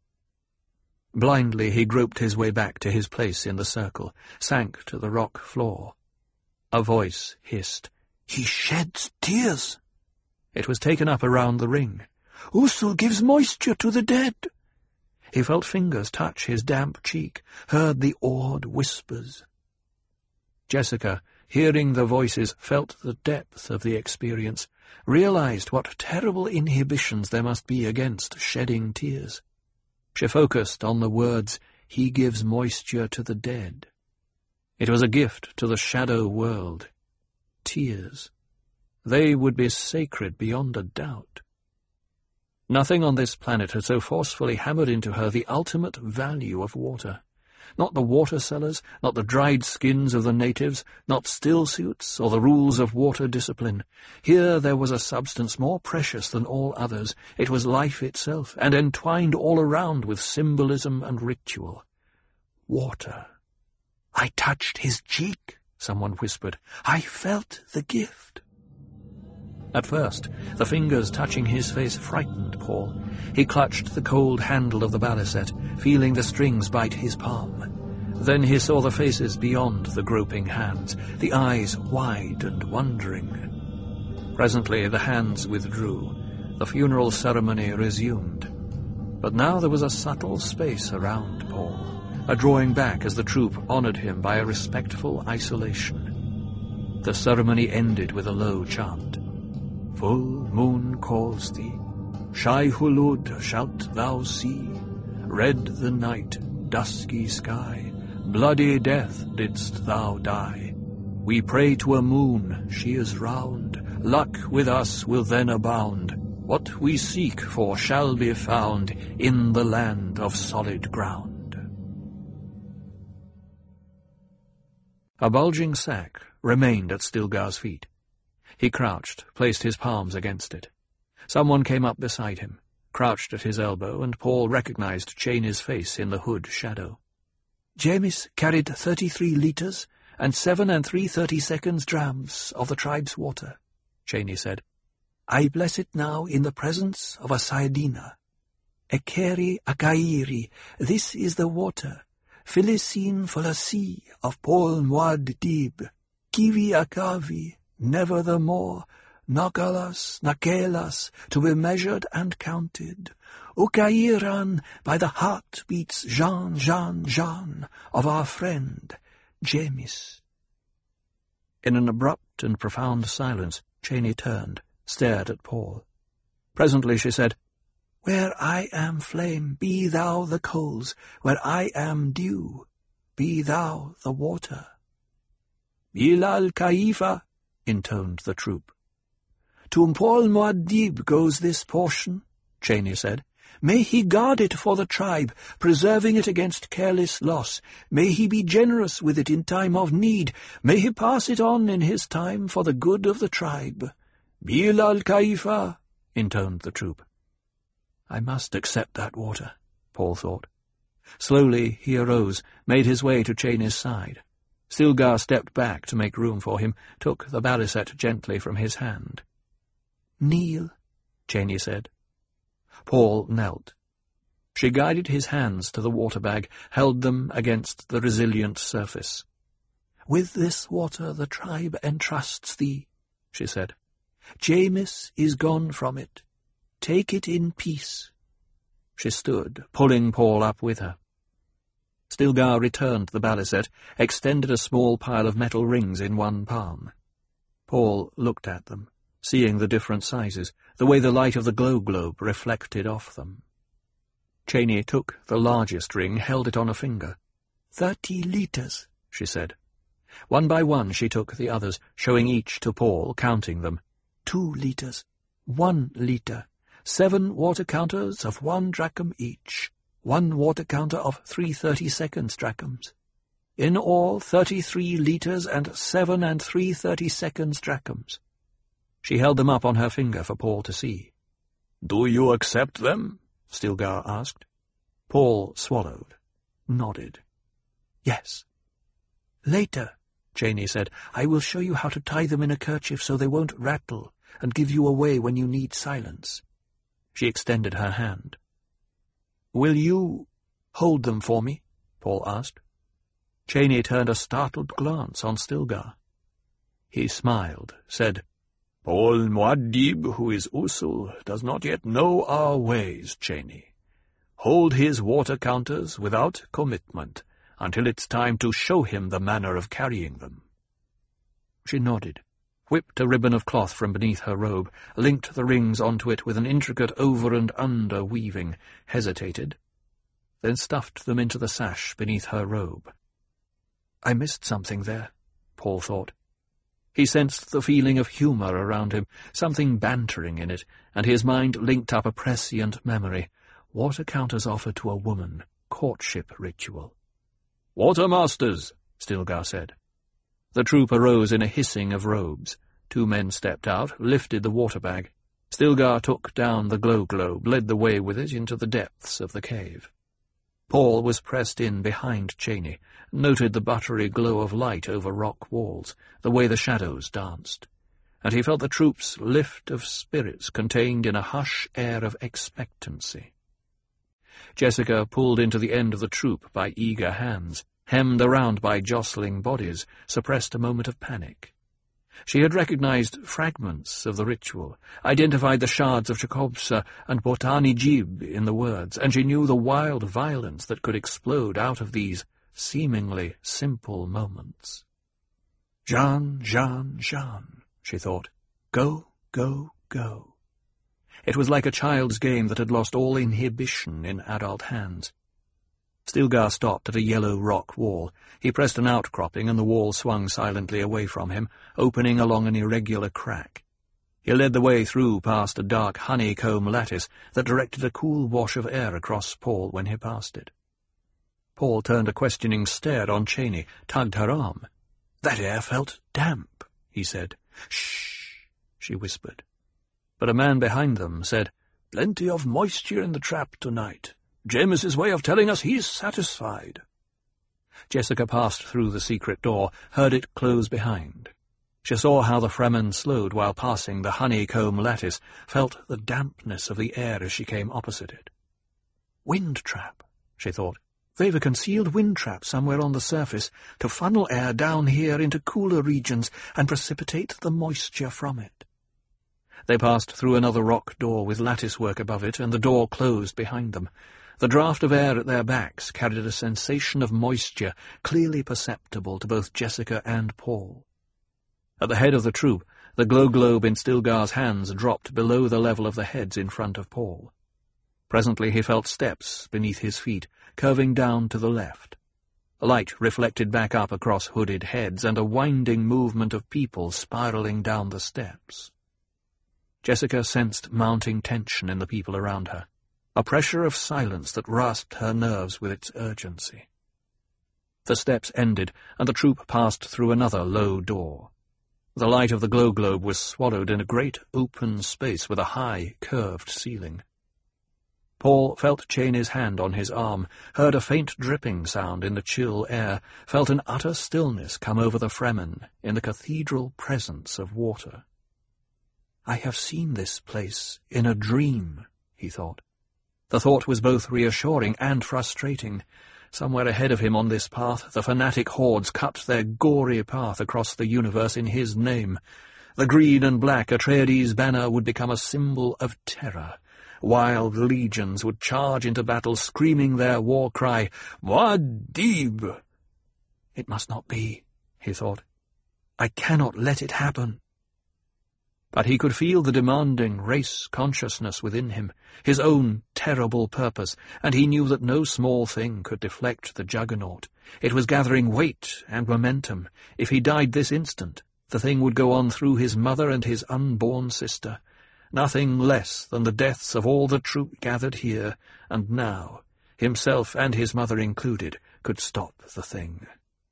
A: Blindly he groped his way back to his place in the circle, sank to the rock floor. A voice hissed, "He sheds tears." It was taken up around the ring. "Usul gives moisture to the dead." He felt fingers touch his damp cheek, heard the awed whispers. Jessica, hearing the voices, felt the depth of the experience, realized what terrible inhibitions there must be against shedding tears. She focused on the words, "He gives moisture to the dead." It was a gift to the shadow world. Tears. They would be sacred beyond a doubt. Nothing on this planet had so forcefully hammered into her the ultimate value of water. Not the water sellers, not the dried skins of the natives, not still suits or the rules of water discipline. Here there was a substance more precious than all others. It was life itself, and entwined all around with symbolism and ritual. Water. "I touched his cheek," someone whispered. "I felt the gift." At first, the fingers touching his face frightened Paul. He clutched the cold handle of the balisette, feeling the strings bite his palm. Then he saw the faces beyond the groping hands, the eyes wide and wondering. Presently the hands withdrew. The funeral ceremony resumed. But now there was a subtle space around Paul, a drawing back as the troop honored him by a respectful isolation. The ceremony ended with a low chant. "Full moon calls thee, Shai-Hulud shalt thou see, red the night, dusky sky, bloody death didst thou die. We pray to a moon, she is round, luck with us will then abound. What we seek for shall be found in the land of solid ground." A bulging sack remained at Stilgar's feet. He crouched, placed his palms against it. Someone came up beside him, crouched at his elbow, and Paul recognized Cheney's face in the hood shadow. "Jameis carried 33 litres and 7 3/32 drams of the tribe's water," Cheney said. "I bless it now in the presence of a Sayyidina. Ekeri Akairi, this is the water, Philisin Falasi of Paul Muad'Dib, Kivi Akavi, never the more, Nagalas, Nakelas, to be measured and counted, Ukairan, by the heartbeats Jean, Jean, Jean, of our friend, Jameis." In an abrupt and profound silence, Cheney turned, stared at Paul. Presently she said, "Where I am flame, be thou the coals, where I am dew, be thou the water." "Bilal Kaifa," intoned the troop. "To Paul Muad'Dib goes this portion," Cheney said. "May he guard it for the tribe, preserving it against careless loss. May he be generous with it in time of need. May he pass it on in his time for the good of the tribe." "Bilal Kaifa," intoned the troop. I must accept that water, Paul thought. Slowly he arose, made his way to Cheney's side. Stilgar stepped back to make room for him, took the balisette gently from his hand. "Kneel," Cheney said. Paul knelt. She guided his hands to the water bag, held them against the resilient surface. "With this water the tribe entrusts thee," she said. "Jameis is gone from it. Take it in peace." She stood, pulling Paul up with her. Stilgar returned the balisette, extended a small pile of metal rings in one palm. Paul looked at them, seeing the different sizes, the way the light of the glow-globe reflected off them. Cheney took the largest ring, held it on a finger. 30 litres, she said. One by one she took the others, showing each to Paul, counting them. 2 litres, 1 litre, 7 water counters of 1 drachm each, 1 water counter of 3/32 drachms. In all 33 litres and 7 3/32 drachms. She held them up on her finger for Paul to see. "Do you accept them?" Stilgar asked. Paul swallowed, nodded. "Yes." "Later," Janey said, "I will show you how to tie them in a kerchief so they won't rattle, and give you away when you need silence." She extended her hand. "Will you hold them for me?" Paul asked. Janey turned a startled glance on Stilgar. He smiled, said, "Paul Muad'Dib, who is Usul, does not yet know our ways, Janey. Hold his water counters without commitment until it's time to show him the manner of carrying them." She nodded, whipped a ribbon of cloth from beneath her robe, linked the rings onto it with an intricate over and under weaving, hesitated, then stuffed them into the sash beneath her robe. I missed something there, Paul thought. He sensed the feeling of humour around him, something bantering in it, and his mind linked up a prescient memory. Water counters offered to a woman, courtship ritual. "Watermasters," Stilgar said. The troop arose in a hissing of robes. 2 men stepped out, lifted the water bag. Stilgar took down the glow globe, led the way with it into the depths of the cave. Paul was pressed in behind Janey, noted the buttery glow of light over rock walls, the way the shadows danced, and he felt the troop's lift of spirits contained in a hush air of expectancy. Jessica pulled into the end of the troop by eager hands, hemmed around by jostling bodies, suppressed a moment of panic. She had recognized fragments of the ritual, identified the shards of Chakobsa and Botani Jib in the words, and she knew the wild violence that could explode out of these seemingly simple moments. Jean, Jean, Jean, she thought. Go, go, go. It was like a child's game that had lost all inhibition in adult hands. Stilgar stopped at a yellow rock wall. He pressed an outcropping, and the wall swung silently away from him, opening along an irregular crack. He led the way through past a dark honeycomb lattice that directed a cool wash of air across Paul when he passed it. Paul turned a questioning stare on Janey, tugged her arm. "That air felt damp," he said. "Shh," she whispered. But a man behind them said, "Plenty of moisture in the trap tonight. James's way of telling us he's satisfied." Jessica passed through the secret door, heard it close behind. She saw how the Fremen slowed while passing the honeycomb lattice, felt the dampness of the air as she came opposite it. "Wind trap," she thought. "They've a concealed wind trap somewhere on the surface to funnel air down here into cooler regions and precipitate the moisture from it." They passed through another rock door with lattice-work above it, and the door closed behind them. The draught of air at their backs carried a sensation of moisture clearly perceptible to both Jessica and Paul. At the head of the troop, the glow globe in Stilgar's hands dropped below the level of the heads in front of Paul. Presently he felt steps beneath his feet, curving down to the left. Light reflected back up across hooded heads, and a winding movement of people spiralling down the steps. Jessica sensed mounting tension in the people around her, a pressure of silence that rasped her nerves with its urgency. The steps ended, and the troop passed through another low door. The light of the glow globe was swallowed in a great open space with a high, curved ceiling. Paul felt Janey's hand on his arm, heard a faint dripping sound in the chill air, felt an utter stillness come over the Fremen in the cathedral presence of water. "I have seen this place in a dream," he thought. The thought was both reassuring and frustrating. Somewhere ahead of him on this path, the fanatic hordes cut their gory path across the universe in his name. The green and black Atreides banner would become a symbol of terror. Wild legions would charge into battle, screaming their war cry, "Muad'Dib!" It must not be, he thought. I cannot let it happen. But he could feel the demanding race consciousness within him, his own terrible purpose, and he knew that no small thing could deflect the juggernaut. It was gathering weight and momentum. If he died this instant, the thing would go on through his mother and his unborn sister. Nothing less than the deaths of all the troop gathered here, and now, himself and his mother included, could stop the thing.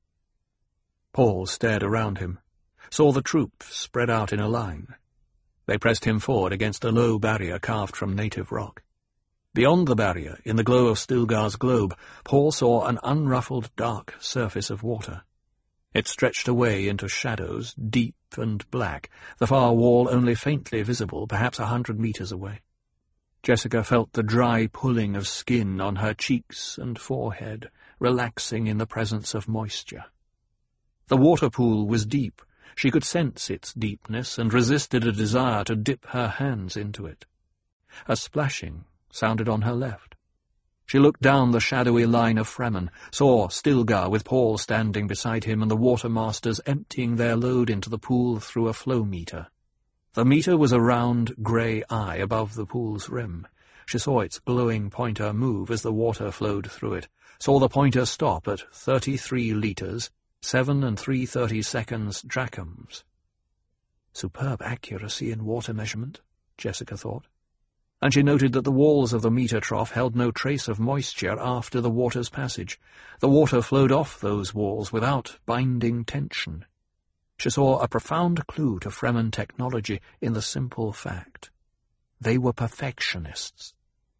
A: Paul stared around him, saw the troop spread out in a line. They pressed him forward against a low barrier carved from native rock. Beyond the barrier, in the glow of Stilgar's globe, Paul saw an unruffled dark surface of water. It stretched away into shadows, deep and black, the far wall only faintly visible, perhaps 100 meters away. Jessica felt the dry pulling of skin on her cheeks and forehead, relaxing in the presence of moisture. The water pool was deep. She could sense its deepness and resisted a desire to dip her hands into it. A splashing sounded on her left. She looked down the shadowy line of Fremen, saw Stilgar with Paul standing beside him and the watermasters emptying their load into the pool through a flow meter. The meter was a round grey eye above the pool's rim. She saw its glowing pointer move as the water flowed through it, saw the pointer stop at 33 litres, 7 3/30 drachms. Superb accuracy in water measurement, Jessica thought. And she noted that the walls of the meter trough held no trace of moisture after the water's passage. The water flowed off those walls without binding tension. She saw a profound clue to Fremen technology in the simple fact. They were perfectionists.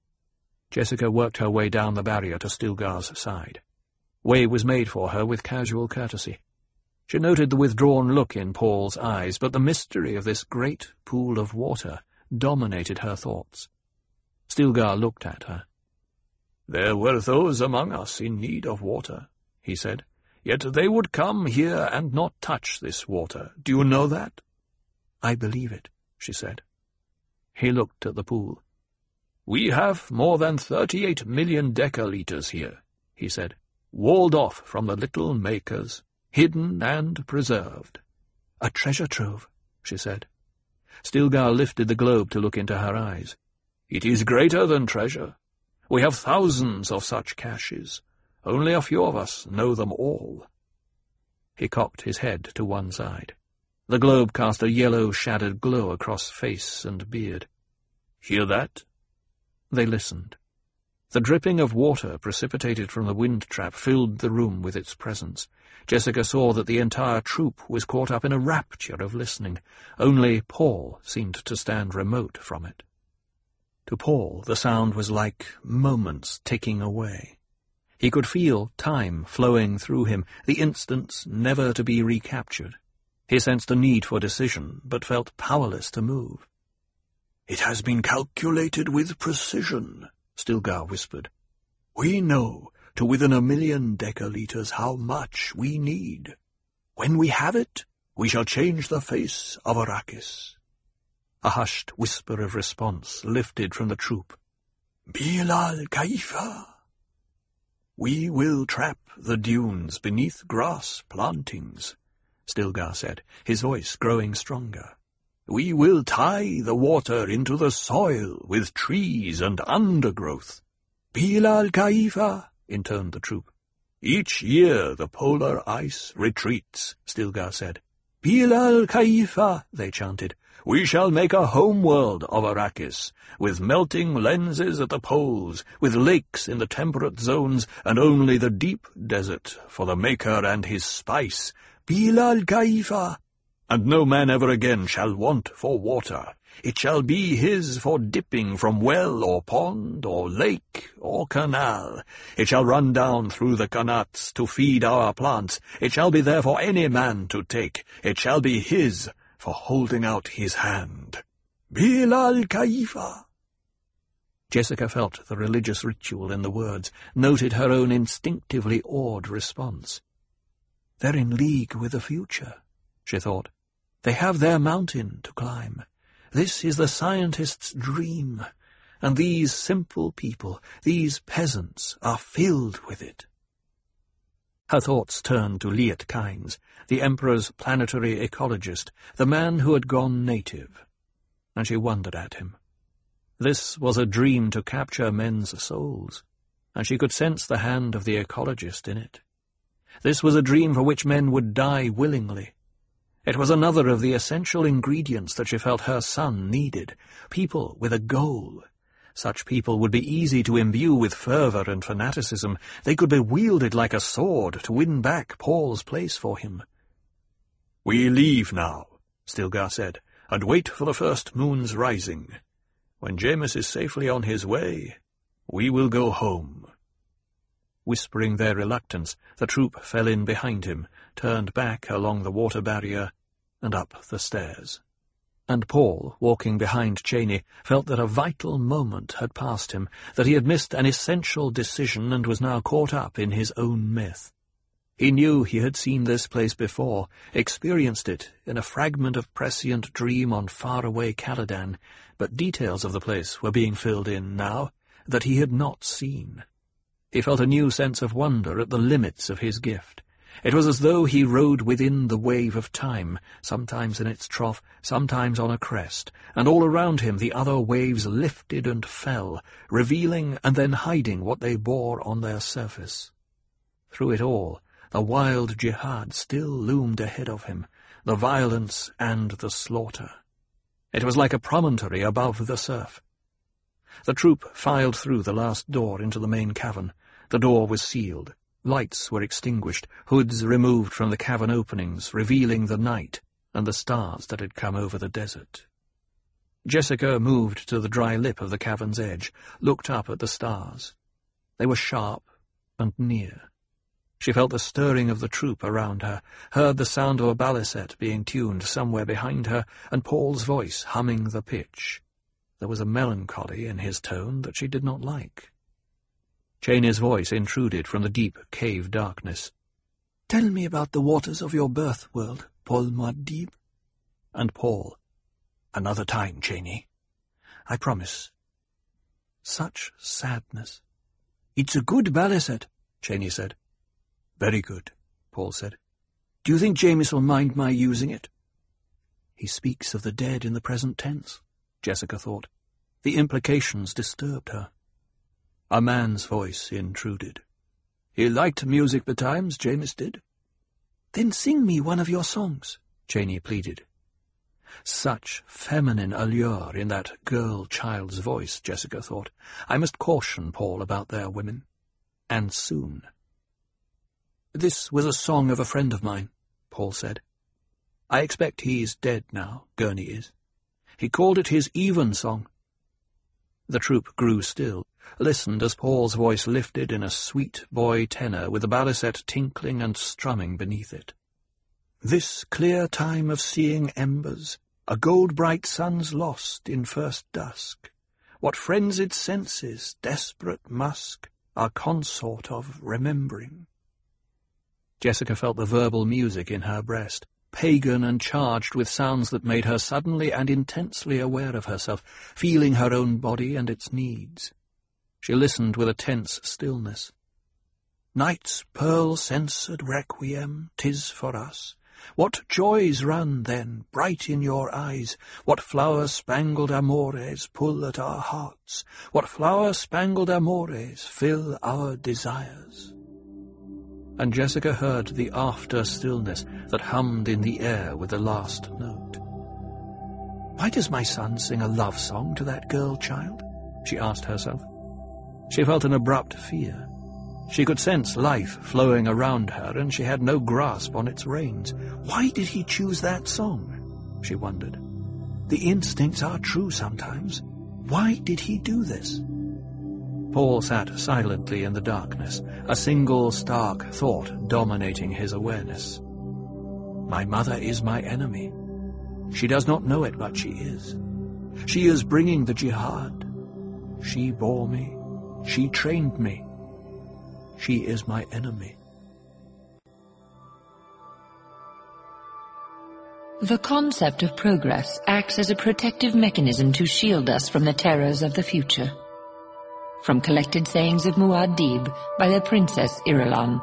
A: Jessica worked her way down the barrier to Stilgar's side. Way was made for her with casual courtesy. She noted the withdrawn look in Paul's eyes, but the mystery of this great pool of water dominated her thoughts. Stilgar looked at her.
C: "There were those among us in need of water," he said. "Yet they would come here and not touch this water. Do you know that?"
A: "I believe it," she said. He looked at the pool.
C: "We have more than 38 million decaliters here," he said, "walled off from the little makers, hidden and preserved."
A: "A treasure trove," she said. Stilgar lifted the globe to look into her eyes.
C: "It is greater than treasure. We have thousands of such caches. Only a few of us know them all."
A: He cocked his head to one side. The globe cast a yellow-shadowed glow across face and beard.
C: "Hear that?"
A: They listened. The dripping of water precipitated from the wind trap filled the room with its presence. Jessica saw that the entire troop was caught up in a rapture of listening. Only Paul seemed to stand remote from it. To Paul, the sound was like moments ticking away. He could feel time flowing through him, the instants never to be recaptured. He sensed a need for decision, but felt powerless to move.
C: "It has been calculated with precision," Stilgar whispered. "We know to within 1,000,000 decaliters how much we need. When we have it, we shall change the face of Arrakis."
A: A hushed whisper of response lifted from the troop.
C: "Bilal Kaifa." "We will trap the dunes beneath grass plantings," Stilgar said, his voice growing stronger. "We will tie the water into the soil with trees and undergrowth." "Bilal Kaifa," intoned the troop. "Each year the polar ice retreats," Stilgar said. "Bilal Kaifa," they chanted. "We shall make a homeworld of Arrakis, with melting lenses at the poles, with lakes in the temperate zones, and only the deep desert for the Maker and his spice. Bilal Kaifa. And no man ever again shall want for water. It shall be his for dipping from well or pond or lake or canal. It shall run down through the qanats to feed our plants. It shall be there for any man to take. It shall be his for holding out his hand. Bilal Kaifa."
A: Jessica felt the religious ritual in the words, noted her own instinctively awed response. "They're in league with the future," she thought. "They have their mountain to climb. This is the scientist's dream, and these simple people, these peasants, are filled with it." Her thoughts turned to Liet Kynes, the Emperor's planetary ecologist, the man who had gone native, and she wondered at him. This was a dream to capture men's souls, and she could sense the hand of the ecologist in it. This was a dream for which men would die willingly. It was another of the essential ingredients that she felt her son needed, people with a goal. Such people would be easy to imbue with fervour and fanaticism. They could be wielded like a sword to win back Paul's place for him. "We leave now," Stilgar said, "and wait for the first moon's rising. When Jameis is safely on his way,
C: We will go home."
A: Whispering their reluctance, the troop fell in behind him, turned back along the water barrier, and up the stairs. And Paul, walking behind Cheyne, felt that a vital moment had passed him, that he had missed an essential decision and was now caught up in his own myth. He knew he had seen this place before, experienced it in a fragment of prescient dream on faraway Caladan, but details of the place were being filled in now that he had not seen. He felt a new sense of wonder at the limits of his gift. It was as though he rode within the wave of time, sometimes in its trough, sometimes on a crest, and all around him the other waves lifted and fell, revealing and then hiding what they bore on their surface. Through it all, the wild jihad still loomed ahead of him, the violence and the slaughter. It was like a promontory above the surf. The troop filed through the last door into the main cavern. The door was sealed. Lights were extinguished, hoods removed from the cavern openings, revealing the night and the stars that had come over the desert. Jessica moved to the dry lip of the cavern's edge, looked up at the stars. They were sharp and near. She felt the stirring of the troop around her, heard the sound of a baliset being tuned somewhere behind her, and Paul's voice humming the pitch. There was a melancholy in his tone that she did not like. Cheyne's voice intruded from the deep cave darkness.
C: "Tell me about the waters of your birth world, Paul Muad'Dib."
A: And Paul,
C: "Another time, Cheyne. I promise."
A: Such sadness.
C: "It's a good baliset,"
A: Cheyne said.
C: "Very good,"
A: Paul said.
C: "Do you think Jameis will mind my using it?"
A: He speaks of the dead in the present tense, Jessica thought. The implications disturbed her. A man's voice intruded.
C: "He liked music betimes, Jameis did."
A: "Then sing me one of your songs," Cheyne pleaded. Such feminine allure in that girl-child's voice, Jessica thought. I must caution Paul about their women. And soon.
C: "This was a song of a friend of mine,"
A: Paul said.
C: "I expect he's dead now, Gurney is. He called it his evensong."
A: The troop grew still, listened as Paul's voice lifted in a sweet boy tenor with the baliset tinkling and strumming beneath it.
C: "This clear time of seeing embers, a gold-bright sun's lost in first dusk. What frenzied senses, desperate musk, are consort of remembering."
A: Jessica felt the verbal music in her breast, pagan and charged with sounds that made her suddenly and intensely aware of herself, feeling her own body and its needs. She listened with a tense stillness.
C: "Night's pearl-censored requiem, 'tis for us. What joys run, then, bright in your eyes? What flower-spangled amores pull at our hearts? What flower-spangled amores fill our desires?"
A: And Jessica heard the after-stillness that hummed in the air with the last note.
C: "Why does my son sing a love song to that girl-child?"
A: she asked herself. She felt an abrupt fear. She could sense life flowing around her, and she had no grasp on its reins.
C: Why did he choose that song? She wondered. The instincts are true sometimes. Why did he do this?
A: Paul sat silently in the darkness, a single stark thought dominating his awareness.
C: My mother is my enemy. She does not know it, but she is. She is bringing the jihad. She bore me. She trained me. She is my enemy.
B: The concept of progress acts as a protective mechanism to shield us from the terrors of the future. From Collected Sayings of Muad'Dib by the Princess Irulan.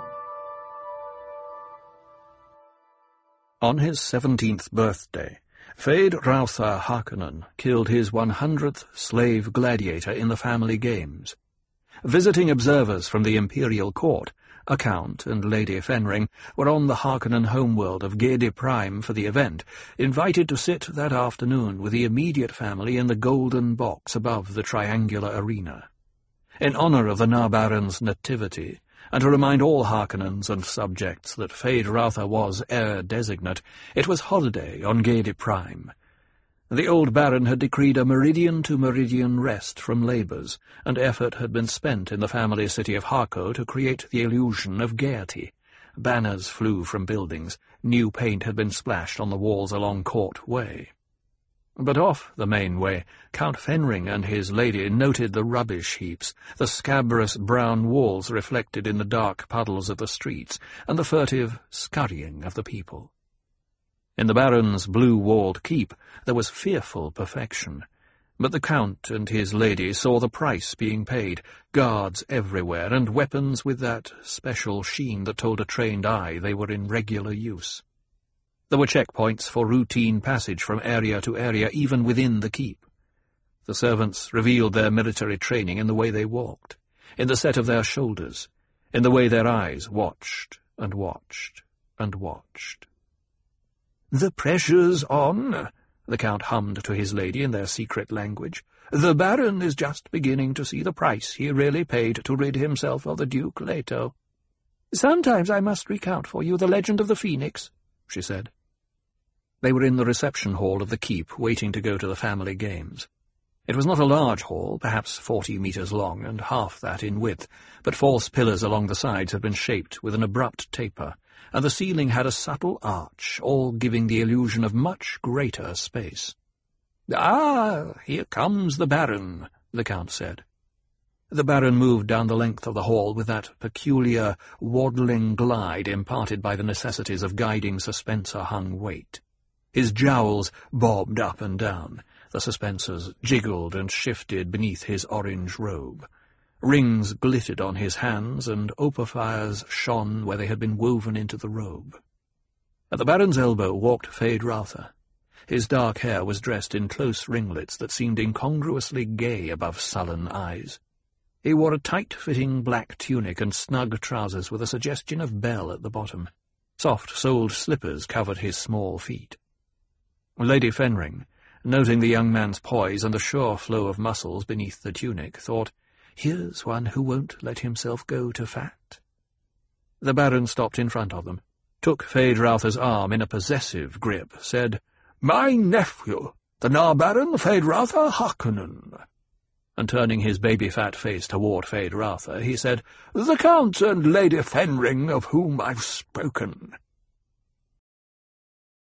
A: On his 17th birthday, Feyd-Rautha Harkonnen killed his 100th slave gladiator in the family games. Visiting observers from the imperial court, a count and Lady Fenring, were on the Harkonnen homeworld of Gedi Prime for the event, invited to sit that afternoon with the immediate family in the golden box above the triangular arena. In honour of the Nabaron's nativity, and to remind all Harkonnens and subjects that Feyd-Rautha was heir designate, it was holiday on Gedi Prime. The old Baron had decreed a meridian-to-meridian rest from labours, and effort had been spent in the family city of Harco to create the illusion of gaiety. Banners flew from buildings, new paint had been splashed on the walls along Court Way. But off the main way, Count Fenring and his lady noted the rubbish heaps, the scabrous brown walls reflected in the dark puddles of the streets, and the furtive scurrying of the people. In the Baron's blue-walled keep there was fearful perfection, but the Count and his lady saw the price being paid, guards everywhere, and weapons with that special sheen that told a trained eye they were in regular use. There were checkpoints for routine passage from area to area, even within the keep. The servants revealed their military training in the way they walked, in the set of their shoulders, in the way their eyes watched and watched and watched. "The pressure's on," the Count hummed to his lady in their secret language. "The Baron is just beginning to see the price he really paid to rid himself of the Duke Leto." "Sometimes I must recount for you the legend of the Phoenix," she said. They were in the reception hall of the keep, waiting to go to the family games. It was not a large hall, perhaps 40 metres long and half that in width, but false pillars along the sides had been shaped with an abrupt taper, and the ceiling had a subtle arch, all giving the illusion of much greater space. "Ah, here comes the Baron," the Count said. The Baron moved down the length of the hall with that peculiar, waddling glide imparted by the necessities of guiding suspenser-hung weight. His jowls bobbed up and down, the suspensors jiggled and shifted beneath his orange robe. Rings glittered on his hands, and opal-fires shone where they had been woven into the robe. At the Baron's elbow walked Feyd-Rautha. His dark hair was dressed in close ringlets that seemed incongruously gay above sullen eyes. He wore a tight-fitting black tunic and snug trousers with a suggestion of bell at the bottom. Soft-soled slippers covered his small feet. Lady Fenring, noting the young man's poise and the sure flow of muscles beneath the tunic, thought, "Here's one who won't let himself go to fat." The Baron stopped in front of them, took Feyd-Rautha's arm in a possessive grip, said, "My nephew, the Baron Feyd-Rautha Harkonnen." And turning his baby-fat face toward Feyd-Rautha, he said, "The Count and Lady Fenring of whom I've spoken."